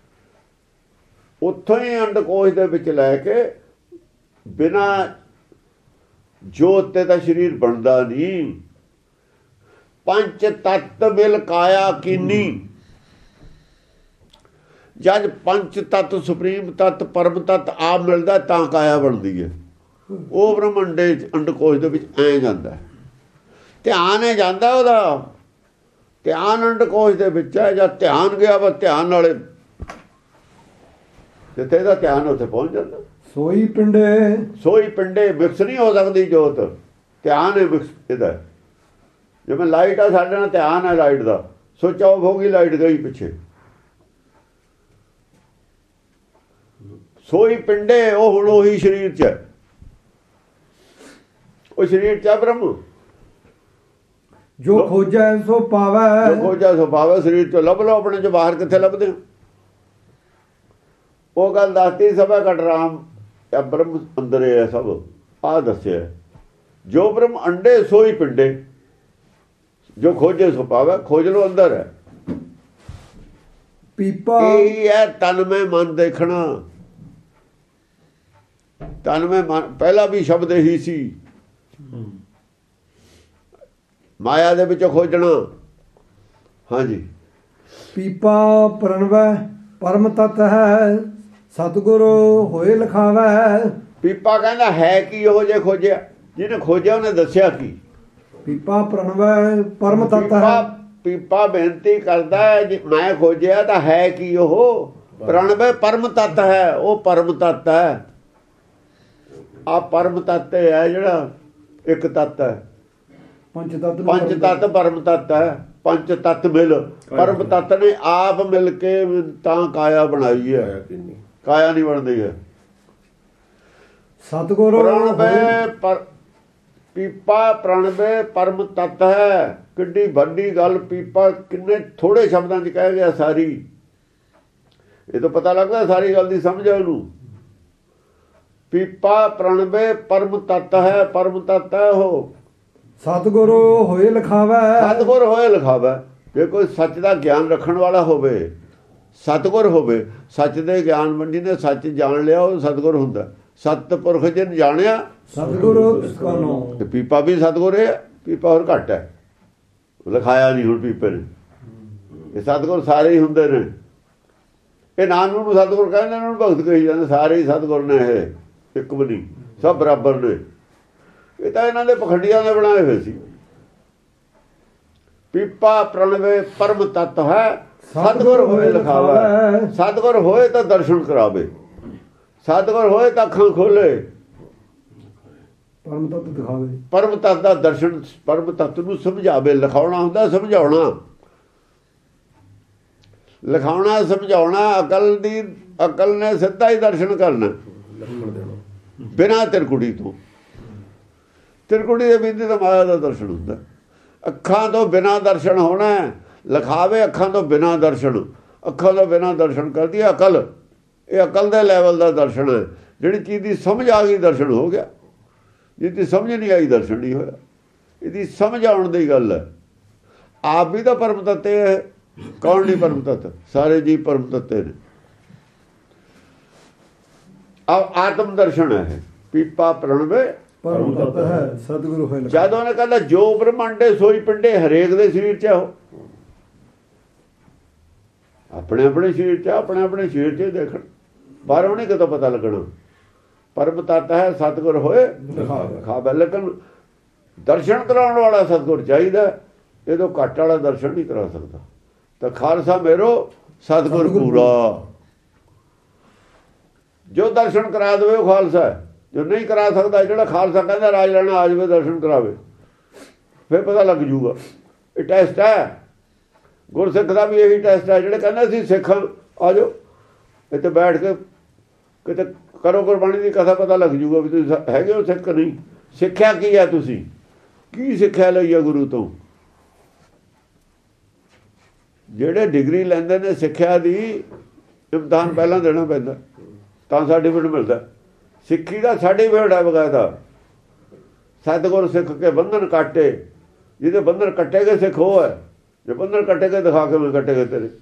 ਉੱਥੋਂ ਹੀ ਅੰਡਕੋਸ਼ ਦੇ ਵਿੱਚ ਲੈ ਕੇ, ਬਿਨਾਂ ਜੋਤ ਤੇ ਤਾਂ ਸਰੀਰ ਬਣਦਾ ਨਹੀਂ। ਪੰਜ ਤੱਤ ਮਿਲ ਕਾਇਆ ਕੀਨੀ, ਜਦ ਪੰਜ ਤੱਤ ਸੁਪਰੀਮ ਤੱਤ ਪਰਮ ਤੱਤ ਆਪ ਮਿਲਦਾ ਤਾਂ ਕਾਇਆ ਬਣਦੀ ਹੈ। ਉਹ ਬ੍ਰਹਮੰਡੇ ਅੰਡਕੋਸ਼ ਦੇ ਵਿੱਚ ਐ ਜਾਂਦਾ, ਧਿਆਨ ਹੈ ਜਾਂਦਾ ਉਹਦਾ। ਧਿਆਨ ਅੰਡਕੋਸ਼ ਦੇ ਵਿੱਚ ਹੈ। ਜਦ ਧਿਆਨ ਗਿਆ ਵਾ ਧਿਆਨ ਨਾਲੇ ਜਿੱਥੇ ਦਾ ਧਿਆਨ ਉੱਥੇ ਪਹੁੰਚ ਜਾਂਦਾ। ਸੋਈ ਪਿੰਡੇ ਸੋਈ ਪਿੰਡੇ, ਮਿਕਸ ਨਹੀਂ ਹੋ ਸਕਦੀ ਜੋਤ। ਧਿਆਨ ਹੈ ਮਿਕਸ ਇਹਦਾ। ਜਿਵੇਂ ਲਾਈਟ ਆ ਸਾਡੇ ਨਾਲ ਧਿਆਨ ਹੈ ਲਾਈਟ ਦਾ, ਸੁੱਚ ਆਫ ਹੋ ਗਈ ਲਾਈਟ ਗਈ ਪਿੱਛੇ। ਸੋਈ ਪਿੰਡੇ, ਉਹ ਹੁਣ ਉਹੀ ਸਰੀਰ 'ਚ ਹੈ। ਉਹ ਸਰੀਰ 'ਚ ਹੈ ਬ੍ਰਹਮ। ਜੋ ਖੋਜੈ ਸੋ ਪਾਵੈ, ਜੋ ਖੋਜੈ ਸੋ ਪਾਵੈ। ਸਰੀਰ 'ਚੋਂ ਲੱਭ ਲਓ ਆਪਣੇ 'ਚ, ਬਾਹਰ ਕਿੱਥੇ ਲੱਭਦੇ ਹੋ? ਉਹ ਗੱਲ ਦੱਸਤੀ ਸਭਾ ਘਟ ਰਾਮ ਜਾਂ ਬ੍ਰਹਮ ਅੰਦਰ ਹੈ ਸਭ। ਆਹ ਦੱਸਿਆ ਜੋ ਬ੍ਰਹਮ ਅੰਡੇ ਸੋਈ ਪਿੰਡੇ, ਜੋ ਖੋਜੇ ਸੋ ਪਾਵੈ। ਖੋਜ ਲੋ ਅੰਦਰ ਹੈ। ਪੀਪਾ ਇਹ ਹੈ ਤਨ ਮੈਂ ਮਨ ਦੇਖਣਾ। ਤਨ ਮੈਂ ਮਨ ਪਹਿਲਾਂ ਵੀ ਸ਼ਬਦ ਹੀ ਸੀ। ਮਾਇਆ ਦੇ ਵਿੱਚੋਂ ਖੋਜਣਾ। ਹਾਂਜੀ। ਪੀਪਾ ਪ੍ਰਣਵੈ ਪਰਮ ਤਤ ਹੈ, ਸਤਿਗੁਰ ਹੋਏ ਲਿਖਾਵੈ। ਪੀਪਾ ਕਹਿੰਦਾ ਹੈ ਕੀ ਉਹ ਜੇ ਖੋਜਿਆ, ਜਿਹਨੇ ਖੋਜਿਆ ਉਹਨੇ ਦੱਸਿਆ ਕੀ। ਪੀਪਾ ਪ੍ਰਣਵੈ ਪਰਮ ਤਤ ਹੈ। ਪੀਪਾ ਬੇਨਤੀ ਕਰਦਾ ਮੈਂ ਖੋਜਿਆ ਤਾਂ ਹੈ ਕੀ ਉਹ। ਪ੍ਰਣਵੈ ਪਰਮ ਤਤ ਹੈ, ਉਹ ਪਰਮ ਤਤ ਹੈ। ਆ ਪਰਮ ਤਤ ਹੈ ਜਿਹੜਾ ਇੱਕ ਤਤ ਹੈ। ਪੰਜ ਤਤ ਪੰਜ ਤਤ ਪਰਮ ਤਤ ਹੈ। ਪੰਜ ਤਤ ਮਿਲ ਪਰਮ ਤਤ ਨੇ ਆਪ ਮਿਲ ਕੇ ਤਾਂ ਕਾਇਆ ਬਣਾਈ ਹੈ। ਕਾਇਆ ਨਹੀਂ ਬਣਦੀ ਹੈ। ਸਤਿਗੁਰ ਪ੍ਰਣਵੇ ਪਰ ਪੀਪਾ ਪ੍ਰਣਵੇ ਪਰਮ ਤਤ ਹੈ। ਕਿੱਡੀ ਵੱਡੀ ਗੱਲ। ਪੀਪਾ ਕਿੰਨੇ ਥੋੜੇ ਸ਼ਬਦਾਂ 'ਚ ਕਹਿ ਗਿਆ ਸਾਰੀ। ਇਹ ਤਾਂ ਪਤਾ ਲੱਗਦਾ ਸਾਰੀ ਗੱਲ ਦੀ ਸਮਝ ਹੈ ਉਹਨੂੰ। ਪੀਪਾ ਪ੍ਰਣਵੇ ਪਰਮ ਤਤ ਹੈ। ਪਰਮ ਤਤ ਹੈ ਉਹ। ਸਤਿਗੁਰ ਹੋਏ ਲਿਖਾਵੈ। ਸਤਿਗੁਰ ਹੋਏ ਲਿਖਾਵੈ। ਜੇ ਕੋਈ ਸੱਚ ਦਾ ਗਿਆਨ ਰੱਖਣ ਵਾਲਾ ਹੋਵੇ, ਸਤਿਗੁਰ ਹੋਵੇ, ਸੱਚ ਦੇ ਗਿਆਨ ਮੰਡੀ ਨੇ ਸੱਚ ਜਾਣ ਲਿਆ, ਉਹ ਸਤਿਗੁਰ ਹੁੰਦਾ। ਸਤਿਪੁਰਖ ਜਿਨ ਜਾਣਿਆ ਸਤਿਗੁਰ ਤਿਸਕਾਨੋ। ਤੇ ਪੀਪਾ ਵੀ ਸਤਿਗੁਰ ਹੈ। ਪੀਪਾ ਹੋਰ ਘੱਟ ਹੈ, ਲਿਖਾਇਆ ਨਹੀਂ ਹੁਣ ਪੀਪੇ ਨੇ। ਇਹ ਸਤਿਗੁਰ ਸਾਰੇ ਹੀ ਹੁੰਦੇ ਨੇ। ਇਹ ਨਾਨਕ ਨੂੰ ਸਤਿਗੁਰ ਕਹਿੰਦੇ, ਇਹਨਾਂ ਨੂੰ ਭਗਤ ਕਹੀ ਜਾਂਦੇ। ਸਾਰੇ ਹੀ ਸਤਿਗੁਰ ਨੇ, ਇਹ ਇੱਕ ਵੀ ਨਹੀਂ, ਸਭ ਬਰਾਬਰ ਨੇ। ਇਹ ਤਾਂ ਇਹਨਾਂ ਦੇ ਪਖੰਡੀਆਂ ਦੇ ਬਣਾਏ ਹੋਏ ਸੀ। ਪੀਪਾ ਪ੍ਰਣਵੇ ਪਰਮ ਤਤ ਹੈ, ਸਤਿਗੁਰ ਹੋਏ ਲਿਖਾਵੈ। ਸਤਿਗੁਰ ਹੋਏ ਤਾਂ ਦਰਸ਼ਨ ਕਰਾਵੇ, ਸਤਿਗੁਰ ਹੋਏ ਤਾਂ ਅੱਖਾਂ ਖੋਲੇ। ਪਰਮ ਤੱਤ ਦਿਖਾਵੇ। ਪਰਮ ਤੱਤ ਦਾ ਦਰਸ਼ਨ, ਪਰਮ ਤੱਤ ਨੂੰ ਸਮਝਾਵੇ। ਲਿਖਾਉਣਾ ਹੁੰਦਾ ਸਮਝਾਉਣਾ, ਲਿਖਾਉਣਾ ਸਮਝਾਉਣਾ। ਅਕਲ ਦੀ, ਅਕਲ ਨੇ ਸਿੱਧਾ ਹੀ ਦਰਸ਼ਨ ਕਰਨਾ ਬਿਨਾਂ ਤਿਰਕੁੜੀ ਤੋਂ। ਤਿਰਕੁੜੀ ਦੇ ਬਿੰਦੀ ਤਾਂ ਮਾਇਆ ਦਾ ਦਰਸ਼ਨ ਹੁੰਦਾ। ਅੱਖਾਂ ਤੋਂ ਬਿਨਾਂ ਦਰਸ਼ਨ ਹੋਣਾ। ਲਿਖਾਵੇ ਅੱਖਾਂ ਤੋਂ ਬਿਨਾਂ ਦਰਸ਼ਨ, ਅੱਖਾਂ ਤੋਂ ਬਿਨਾਂ ਦਰਸ਼ਨ ਕਰਦੀ ਹੈ ਅਕਲ। ਇਹ ਅਕਲ ਦੇ ਲੈਵਲ ਦਾ ਦਰਸ਼ਨ ਹੈ। ਜਿਹੜੀ ਚੀਜ਼ ਦੀ ਸਮਝ ਆ ਗਈ ਦਰਸ਼ਨ ਹੋ ਗਿਆ, ਜਿਹਦੀ ਸਮਝ ਨਹੀਂ ਆਈ ਦਰਸ਼ਨ ਨਹੀਂ ਹੋਇਆ। ਇਹਦੀ ਸਮਝ ਆਉਣ ਦੀ ਗੱਲ ਹੈ। ਆਪ ਵੀ ਤਾਂ ਪਰਮ ਤੱਤੇ ਹੈ, ਕੌਣ ਨਹੀਂ ਪਰਮ ਤੱਤ? ਸਾਰੇ ਜੀ ਪਰਮ ਤੱਤੇ ਨੇ। ਆਤਮ ਦਰਸ਼ਨ ਹੈ। ਪੀਪਾ ਪ੍ਰਣਵੇ ਪਰਮ ਤੱਤ ਹੈ ਸਤਿਗੁਰੂ ਹੋਏ। ਜਦ ਉਹਨੇ ਕਹਿੰਦਾ ਜੋ ਬ੍ਰਹਮੰਡੇ ਸੋਈ ਪਿੰਡੇ, ਹਰੇਕ ਦੇ ਸਰੀਰ 'ਚ ਉਹ ਆਪਣੇ ਆਪਣੇ ਸਰੀਰ 'ਚ, ਆਪਣੇ ਆਪਣੇ ਸਰੀਰ 'ਚ ਦੇਖਣ, ਪਰ ਉਹਨੇ ਕਿਤੋਂ ਪਤਾ ਲੱਗਣਾ। ਪਰਮ ਤੱਤ ਹੈ ਸਤਿਗੁਰ ਹੋਏ ਦਿਖਾਵੇ। ਲੇਕਿਨ ਦਰਸ਼ਨ ਕਰਾਉਣ ਵਾਲਾ ਸਤਿਗੁਰ ਚਾਹੀਦਾ, ਇਹਦੋਂ ਘੱਟ ਵਾਲਾ ਦਰਸ਼ਨ ਨਹੀਂ ਕਰਾ ਸਕਦਾ। ਤਾਂ ਖਾਲਸਾ ਮੇਰੋ ਸਤਿਗੁਰ ਪੂਰਾ। ਜੋ ਦਰਸ਼ਨ ਕਰਾ ਦੇਵੇ ਉਹ ਖਾਲਸਾ ਹੈ। ਜੋ ਨਹੀਂ ਕਰਾ ਸਕਦਾ, ਜਿਹੜਾ ਖਾਲਸਾ ਕਹਿੰਦਾ ਰਾਜ ਲੈਣਾ ਆ ਜਾਵੇ ਦਰਸ਼ਨ ਕਰਾਵੇ, ਫਿਰ ਪਤਾ ਲੱਗ ਜੂਗਾ। ਇਹ ਟੈਸਟ ਹੈ ਗੁਰਸਿੱਖ ਦਾ ਵੀ, ਇਹੀ ਟੈਸਟ ਹੈ। ਜਿਹੜੇ ਕਹਿੰਦੇ ਅਸੀਂ ਸਿੱਖ ਆ ਜਾਓ ਇੱਥੇ ਬੈਠ ਕੇ ਕਿਤੇ ਕਰੋ ਗੁਰਬਾਣੀ ਦੀ ਕਥਾ, ਪਤਾ ਲੱਗ ਜੂਗਾ ਵੀ ਤੁਸੀਂ ਹੈਗੇ ਹੋ ਸਿੱਖ ਨਹੀਂ। ਸਿੱਖਿਆ ਕੀ ਹੈ? ਤੁਸੀਂ ਕੀ ਸਿੱਖਿਆ ਲਈ ਹੈ ਗੁਰੂ ਤੋਂ? ਜਿਹੜੇ ਡਿਗਰੀ ਲੈਂਦੇ ਨੇ ਸਿੱਖਿਆ ਦੀ, ਇਮਤਿਹਾਨ ਪਹਿਲਾਂ ਦੇਣਾ ਪੈਂਦਾ ਤਾਂ ਸਰਟੀਫਿਕੇਟ ਮਿਲਦਾ। ਸਿੱਖੀ ਦਾ ਸਰਟੀਫਿਕੇਟ ਹੈ ਬਕਾਇਦਾ। ਸਤਿਗੁਰ ਸਿੱਖ ਕੇ ਬੰਧਨ ਕਾਟੇ, ਜਿਹਦੇ ਬੰਧਨ ਕੱਟੇ ਗਏ ਸਿੱਖ ਉਹ ਹੈ। ਜੇ ਬੰਧਨ ਕੱਟੇ ਗਏ ਦਿਖਾ ਕੇ ਮੈਂ ਕੱਟੇ ਗਏ ਤੇਰੇ